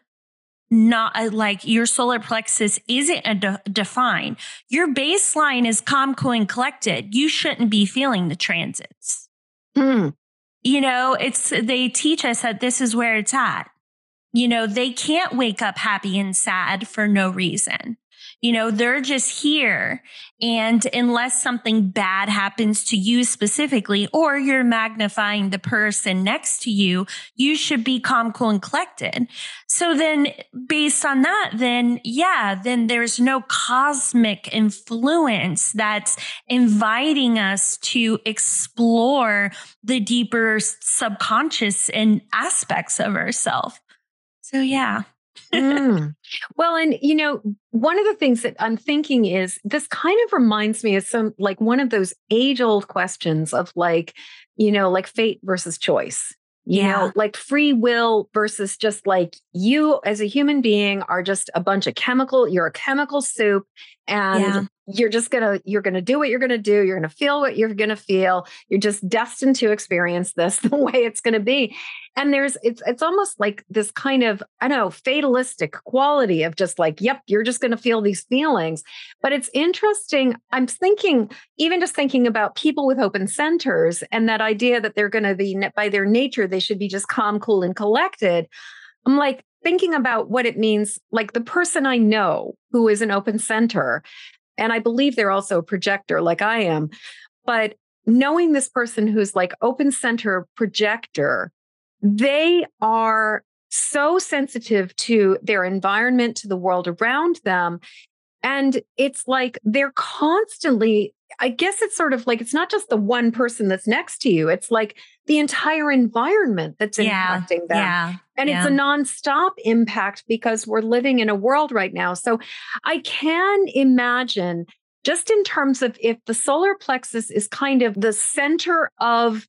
not like your solar plexus isn't a de- defined. Your baseline is calm, cool, and collected. You shouldn't be feeling the transits. Hmm. You know, it's, they teach us that this is where it's at. You know, they can't wake up happy and sad for no reason. You know, they're just here. And unless something bad happens to you specifically, or you're magnifying the person next to you, you should be calm, cool, and collected. So then based on that, then yeah, then there's no cosmic influence that's inviting us to explore the deeper subconscious and aspects of ourselves. So yeah. mm. Well, and you know, one of the things that I'm thinking is this kind of reminds me of some like one of those age old questions of like, you know, like fate versus choice. You Yeah. know, like free will versus just like you as a human being are just a bunch of chemical, you're a chemical soup and Yeah. you're just going to, you're going to do what you're going to do. You're going to feel what you're going to feel. You're just destined to experience this the way it's going to be. And there's, it's, it's almost like this kind of, I don't know, fatalistic quality of just like, yep, you're just going to feel these feelings. But it's interesting. I'm thinking, even just thinking about people with open centers and that idea that they're going to be, by their nature, they should be just calm, cool, and collected. I'm like thinking about what it means, like the person I know who is an open center, and I believe they're also a projector like I am, but knowing this person who's like open center projector, they are so sensitive to their environment, to the world around them. And it's like they're constantly, I guess it's sort of like, it's not just the one person that's next to you. It's like the entire environment that's Yeah. impacting them. Yeah. And yeah. it's a nonstop impact because we're living in a world right now. So I can imagine, just in terms of if the solar plexus is kind of the center of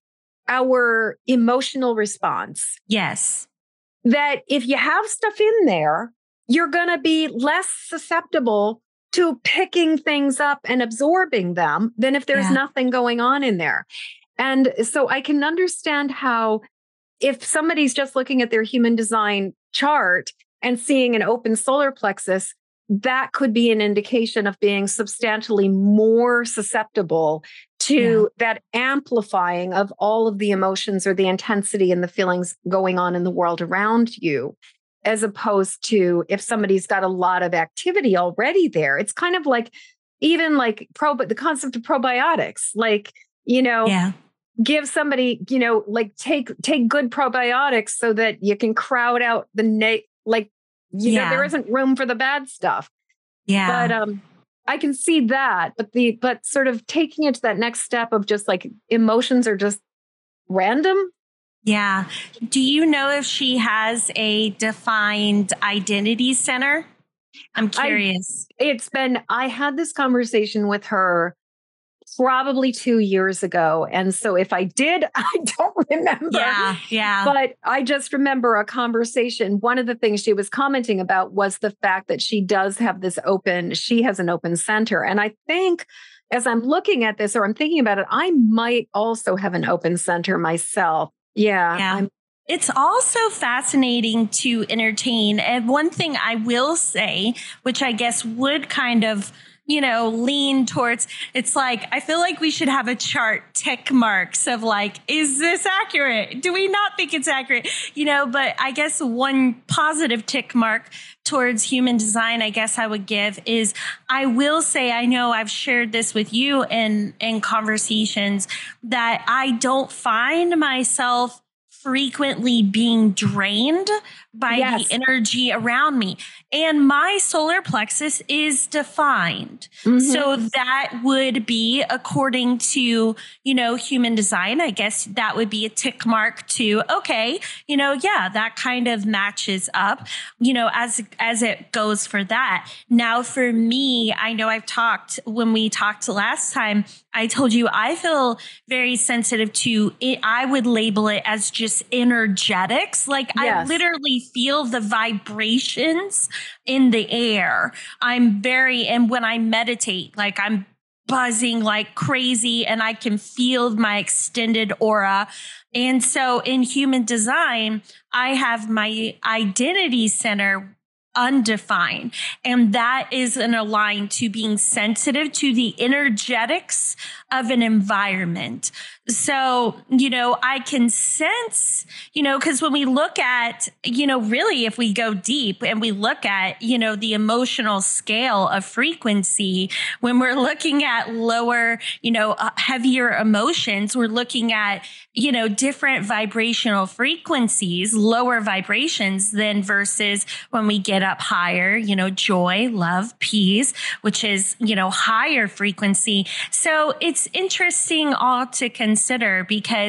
our emotional response. Yes. That if you have stuff in there, you're going to be less susceptible to picking things up and absorbing them than if there's Yeah. nothing going on in there. And so I can understand how if somebody's just looking at their human design chart and seeing an open solar plexus, that could be an indication of being substantially more susceptible to yeah. that amplifying of all of the emotions or the intensity and the feelings going on in the world around you, as opposed to if somebody's got a lot of activity already there. It's kind of like even like pro, the concept of probiotics, like, you know, yeah. give somebody, you know, like take, take good probiotics so that you can crowd out the, na- like, you yeah. know, there isn't room for the bad stuff. Yeah. But um, I can see that, but the, but sort of taking it to that next step of just like emotions are just random. Yeah. Do you know if she has a defined identity center? I'm curious. I, it's been, I had this conversation with her probably two years ago. And so if I did, I don't remember. Yeah, yeah. But I just remember a conversation. One of the things she was commenting about was the fact that she does have this open, she has an open center. And I think as I'm looking at this or I'm thinking about it, I might also have an open center myself. Yeah. yeah. I'm, It's also fascinating to entertain. And one thing I will say, which I guess would kind of, you know, lean towards, it's like, I feel like we should have a chart, tick marks of like, is this accurate? Do we not think it's accurate? You know, but I guess one positive tick mark towards human design, I guess I would give is, I will say, I know I've shared this with you in, in conversations that I don't find myself frequently being drained by yes. the energy around me. And my solar plexus is defined. Mm-hmm. So that would be according to, you know, human design. I guess that would be a tick mark to, okay, you know, yeah, that kind of matches up, you know, as, as it goes for that. Now for me, I know I've talked when we talked last time, I told you I feel very sensitive to it. I would label it as just energetics. Like yes. I literally feel the vibrations in the air. I'm very, and when I meditate, like I'm buzzing like crazy and I can feel my extended aura. And so in human design, I have my identity center undefined. And that is an align to being sensitive to the energetics of an environment. So, you know, I can sense, you know, because when we look at, you know, really, if we go deep and we look at, you know, the emotional scale of frequency, when we're looking at lower, you know, uh, heavier emotions, we're looking at, you know, different vibrational frequencies, lower vibrations than versus when we get up higher, you know, joy, love, peace, which is, you know, higher frequency. So it's interesting all to consider because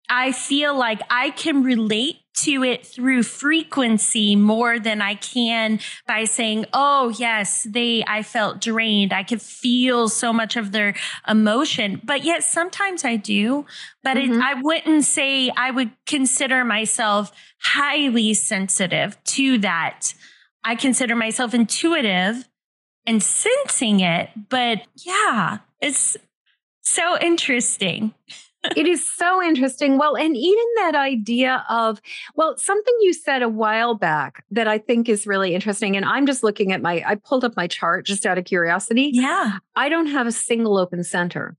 I feel like I can relate to it through frequency more than I can by saying, oh, yes, they, I felt drained. I could feel so much of their emotion, but yet sometimes I do, but Mm-hmm. it, I wouldn't say I would consider myself highly sensitive to that. I consider myself intuitive and sensing it, but yeah, it's so interesting. It is so interesting. Well, and even that idea of, well, something you said a while back that I think is really interesting. And I'm just looking at my, I pulled up my chart just out of curiosity. Yeah. I don't have a single open center.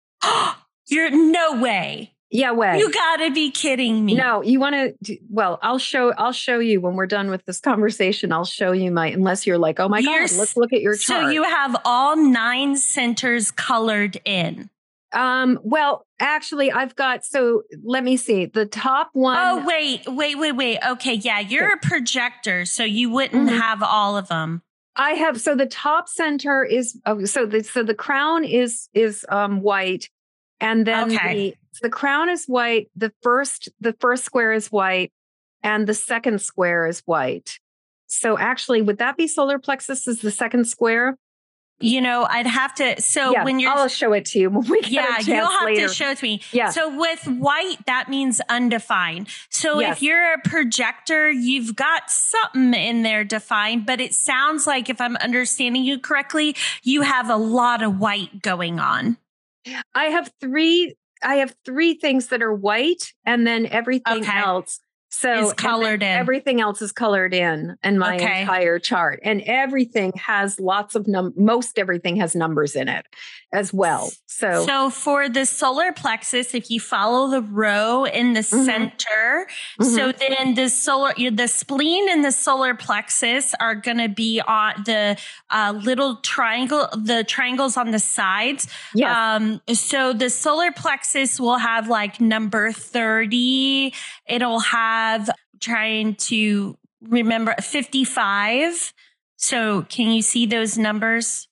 You're no way. Yeah, way. You gotta be kidding me. No, you want to, well, I'll show, I'll show you when we're done with this conversation. I'll show you my, unless you're like, oh my You're, God, let's look at your chart. So you have all nine centers colored in. Um, well, actually I've got, so let me see the top one. Oh, wait, wait, wait, wait. Okay. Yeah. You're a projector, so you wouldn't Mm-hmm. have all of them. I have, so the top center is, oh, so the, so the crown is, is, um, white. And then Okay. the, the crown is white. The first, the first square is white and the second square is white. So actually, would that be solar plexus is the second square? You know, I'd have to. So yeah, when you're, I'll show it to you when we get yeah, a chance you'll have later. to show it to me. Yeah. So with white, that means undefined. So Yes. if you're a projector, you've got something in there defined, but it sounds like, if I'm understanding you correctly, you have a lot of white going on. I have three. I have three things that are white, and then everything Okay. else. So Is and then colored in. Everything else is colored in in my Okay. entire chart, and everything has lots of num. Most everything has numbers in it as well. So, So for the solar plexus, if you follow the row in the Mhm. center, Mhm. so then the solar, the spleen and the solar plexus are going to be on the uh, little triangle, the triangles on the sides. yes, Um, so the solar plexus will have like number thirty. It'll have, trying to remember, fifty-five. So can you see those numbers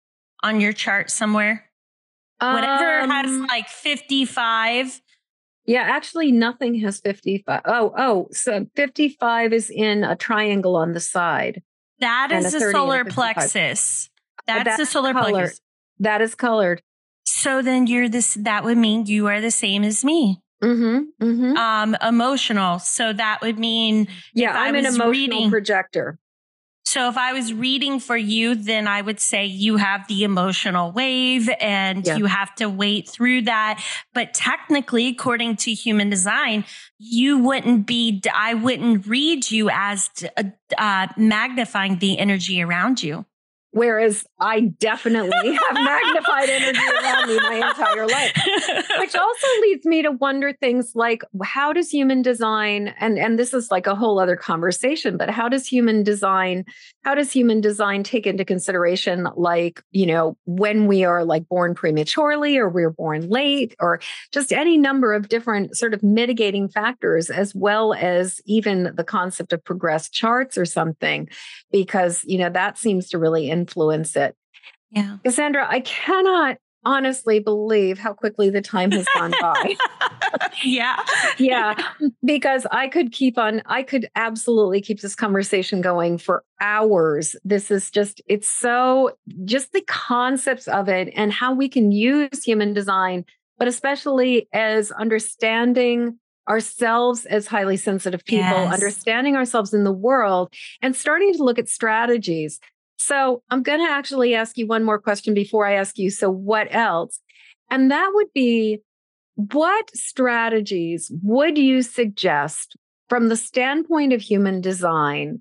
on your chart somewhere? Whatever Um, has like fifty-five. yeah, actually, nothing has fifty-five. Oh, oh, so fifty-five is in a triangle on the side. That And is a the thirty and a solar fifty-five. plexus. Uh, That's the that's solar colored. plexus. That is colored. So then you're this, that would mean you are the same as me. Mm-hmm. Mm-hmm. Um, emotional. So that would mean, Yeah, if I I'm an was emotional reading- projector. so if I was reading for you, then I would say you have the emotional wave and Yeah. you have to wait through that. But technically, according to human design, you wouldn't be, I wouldn't read you as uh, magnifying the energy around you. Whereas I definitely have magnified energy around me my entire life. Which also leads me to wonder things like, how does human design, and, and this is like a whole other conversation, but how does human design, how does human design take into consideration, like, you know, when we are like born prematurely or we're born late, or just any number of different sort of mitigating factors, as well as even the concept of progressed charts or something, because, you know, that seems to really influence it. Yeah. Cassandra, I cannot honestly believe how quickly the time has gone by. Yeah. Yeah, because I could keep on, I could absolutely keep this conversation going for hours. This is just, it's so, just the concepts of it and how we can use human design, but especially as understanding ourselves as highly sensitive people, Yes. understanding ourselves in the world, and starting to look at strategies. So I'm going to actually ask you one more question before I ask you, so what else? And that would be, what strategies would you suggest from the standpoint of human design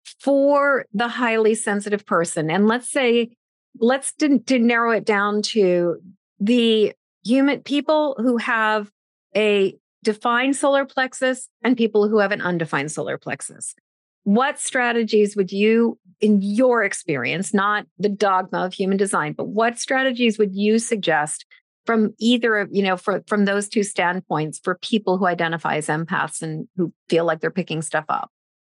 for the highly sensitive person? And let's say, let's to, to narrow it down to the human people who have a defined solar plexus and people who have an undefined solar plexus. What strategies would you, in your experience, not the dogma of human design, but what strategies would you suggest from either of, you know, for, from those two standpoints for people who identify as empaths and who feel like they're picking stuff up?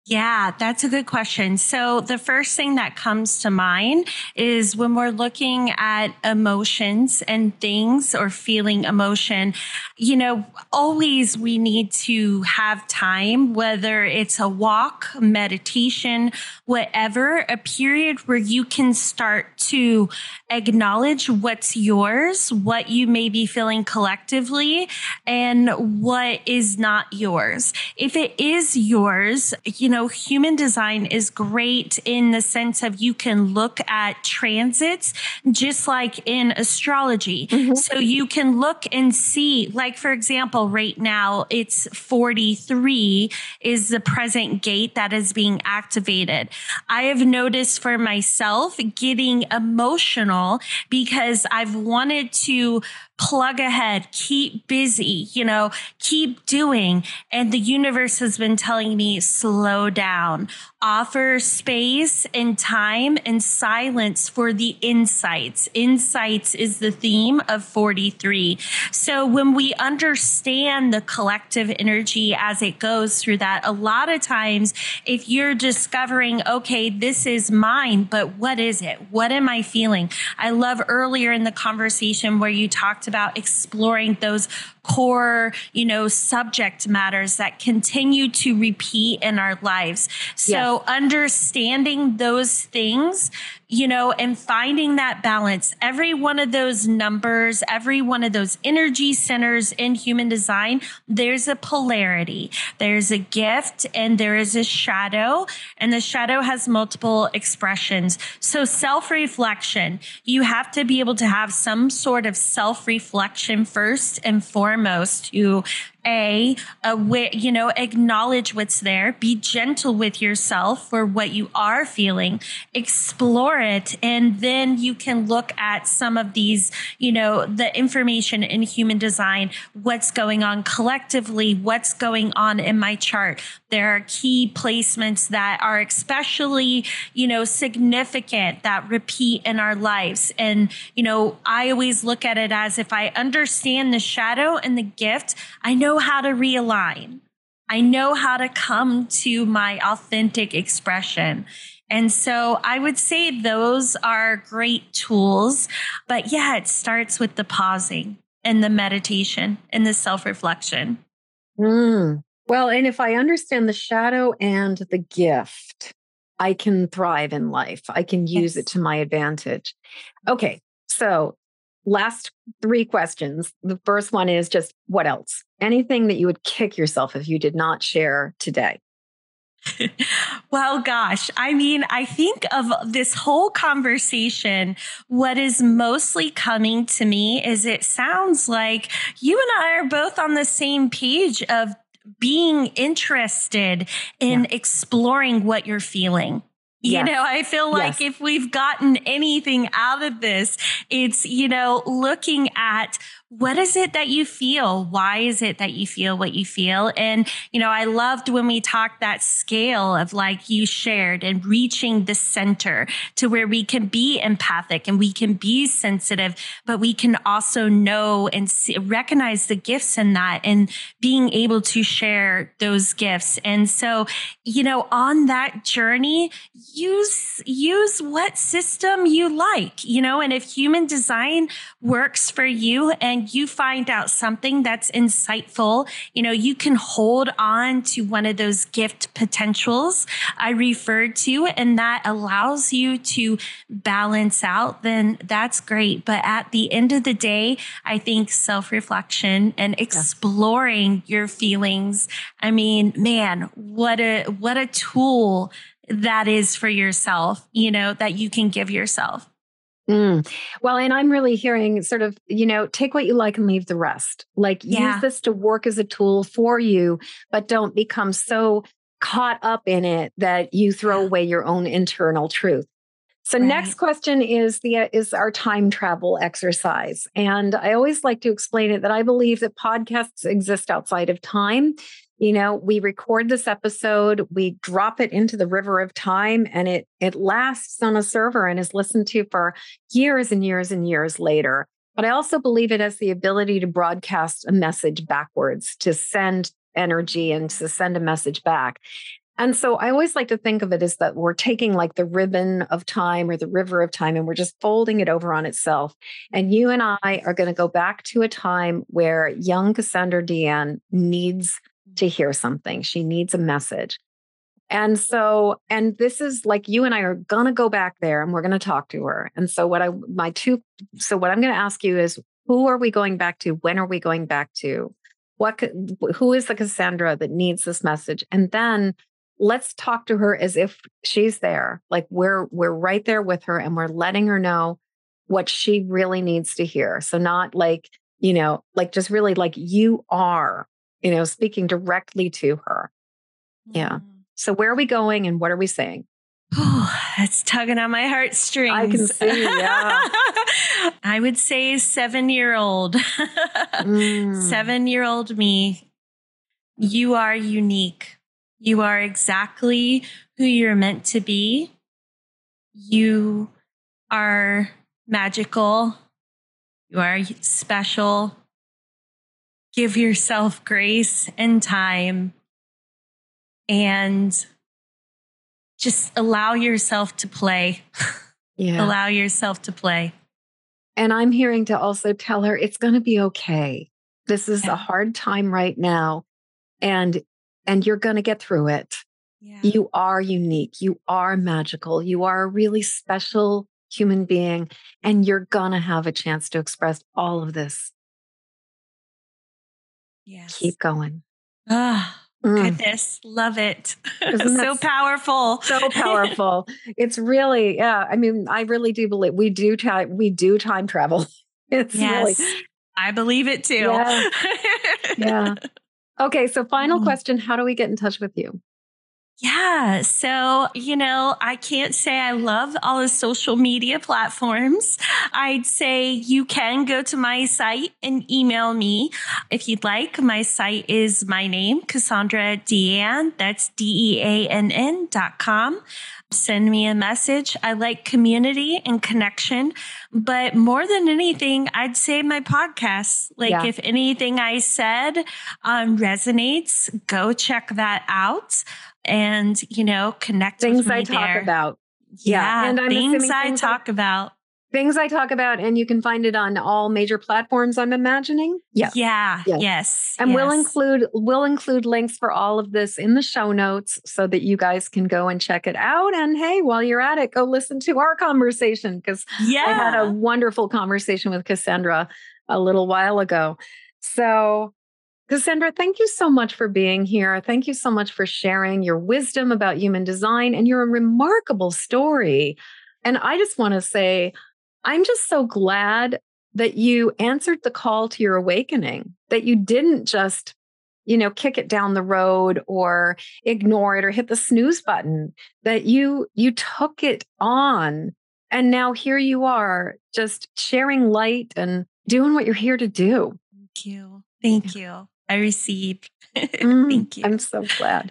Yeah, that's a good question. So the first thing that comes to mind is when we're looking at emotions and things or feeling emotion, you know, always we need to have time, whether it's a walk, meditation, whatever, a period where you can start to acknowledge what's yours, what you may be feeling collectively, and what is not yours. If it is yours, you know, human design is great in the sense of you can look at transits just like in astrology. Mm-hmm. So you can look and see, like, for example, right now it's forty-three is the present gate that is being activated. I have noticed for myself getting emotional because I've wanted to plug ahead, keep busy, you know, keep doing. And the universe has been telling me, slow down, offer space and time and silence for the insights. Insights is the theme of forty-three. So when we understand the collective energy as it goes through that, a lot of times, if you're discovering, okay, this is mine, but what is it? What am I feeling? I love earlier in the conversation where you talked about exploring those core, you know, subject matters that continue to repeat in our lives. So yes. Understanding those things, you know, and finding that balance, every one of those numbers, every one of those energy centers in human design, there's a polarity, there's a gift, and there is a shadow, and the shadow has multiple expressions. So self-reflection, you have to be able to have some sort of self-reflection first and foremost to A, aware, you know, acknowledge what's there, be gentle with yourself for what you are feeling, explore it, and then you can look at some of these, you know, the information in human design, what's going on collectively, what's going on in my chart. There are key placements that are especially, you know, significant that repeat in our lives. And, you know, I always look at it as if I understand the shadow and the gift, I know how to realign. I know how to come to my authentic expression. And so I would say those are great tools. But yeah, it starts with the pausing and the meditation and the self-reflection. Mm. Well, and if I understand the shadow and the gift, I can thrive in life. I can use yes. it to my advantage. Okay, so last three questions. The first one is just what else? Anything that you would kick yourself if you did not share today? Well, gosh, I mean, I think of this whole conversation, what is mostly coming to me is it sounds like you and I are both on the same page of being interested in yeah. exploring what you're feeling. You yes. know, I feel like yes. if we've gotten anything out of this, it's, you know, looking at what is it that you feel? Why is it that you feel what you feel? And, you know, I loved when we talked that scale of like you shared and reaching the center to where we can be empathic and we can be sensitive, but we can also know and see, recognize the gifts in that and being able to share those gifts. And so, you know, on that journey, use, use what system you like, you know, and if human design works for you and you find out something that's insightful, you know, you can hold on to one of those gift potentials I referred to, and that allows you to balance out, then that's great. But at the end of the day, I think self-reflection and exploring yeah. your feelings, I mean, man, what a, what a tool that is for yourself, you know, that you can give yourself. Mm. Well, and I'm really hearing sort of, you know, take what you like and leave the rest. Like yeah. use this to work as a tool for you, but don't become so caught up in it that you throw away your own internal truth. So right. next question is the is our time travel exercise. And I always like to explain it that I believe that podcasts exist outside of time. You know, we record this episode, we drop it into the river of time, and it it lasts on a server and is listened to for years and years and years later. But I also believe it has the ability to broadcast a message backwards, to send energy and to send a message back. And so I always like to think of it as that we're taking like the ribbon of time or the river of time and we're just folding it over on itself. And you and I are going to go back to a time where young Cassandra Deanne needs to hear something. She needs a message. And so, and this is like you and I are going to go back there and we're going to talk to her. And so what I, my two, so what I'm going to ask you is, who are we going back to? When are we going back to? What, who is the Cassandra that needs this message? And then let's talk to her as if she's there. Like we're, we're right there with her and we're letting her know what she really needs to hear. So not like, you know, like just really like you are, you know, speaking directly to her. Yeah. So where are we going and what are we saying? Oh, that's tugging on my heartstrings. I can see, yeah. I would say seven-year-old. mm. Seven-year-old me. You are unique. You are exactly who you're meant to be. You are magical. You are special. Give yourself grace and time. And just allow yourself to play. Yeah. Allow yourself to play. And I'm hearing to also tell her it's going to be okay. This is yeah. a hard time right now. And and you're going to get through it. Yeah. You are unique. You are magical. You are a really special human being. And you're going to have a chance to express all of this. Yes. Keep going. Ah. Mm. Goodness, love it. So powerful. So powerful. It's really, yeah. I mean, I really do believe we do time, we do time travel. It's yes, really, I believe it too. Yeah. yeah. Okay. So final mm. question. How do we get in touch with you? Yeah. So, you know, I can't say I love all the social media platforms. I'd say you can go to my site and email me if you'd like. My site is my name, Cassandra Deanne. That's D E A N N dot com. Send me a message. I like community and connection, but more than anything, I'd say my podcast. Like yeah. if anything I said um, resonates, go check that out. And, you know, connect things with me I talk there. about. Yeah. yeah and I'm things I things talk I, about. Things I talk about. And you can find it on all major platforms, I'm imagining. Yeah. Yeah. yeah. Yes. And yes. we'll include, we'll include links for all of this in the show notes so that you guys can go and check it out. And hey, while you're at it, go listen to our conversation because yeah. I had a wonderful conversation with Cassandra a little while ago. So Cassandra, thank you so much for being here. Thank you so much for sharing your wisdom about human design and your remarkable story. And I just want to say, I'm just so glad that you answered the call to your awakening, that you didn't just, you know, kick it down the road or ignore it or hit the snooze button, that you, you took it on. And now here you are just sharing light and doing what you're here to do. Thank you. Thank you. I receive. mm, Thank you. I'm so glad.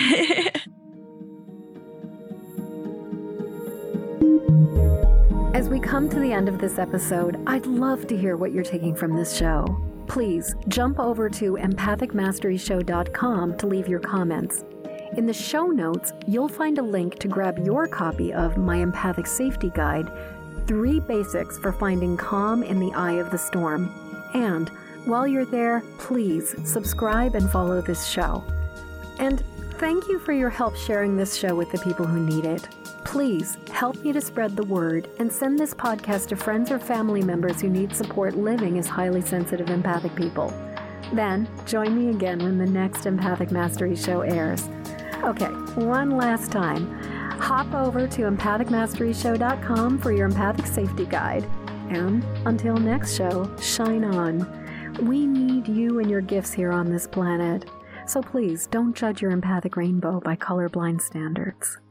As we come to the end of this episode, I'd love to hear what you're taking from this show. Please jump over to empathic mastery show dot com to leave your comments. In the show notes, you'll find a link to grab your copy of my Empathic Safety Guide, Three Basics for Finding Calm in the Eye of the Storm. And while you're there, please subscribe and follow this show. And thank you for your help sharing this show with the people who need it. Please help me to spread the word and send this podcast to friends or family members who need support living as highly sensitive empathic people. Then join me again when the next Empathic Mastery Show airs. Okay, one last time. Hop over to empathic mastery show dot com for your Empathic Safety Guide. And until next show, shine on. We need you and your gifts here on this planet. So please don't judge your empathic rainbow by colorblind standards.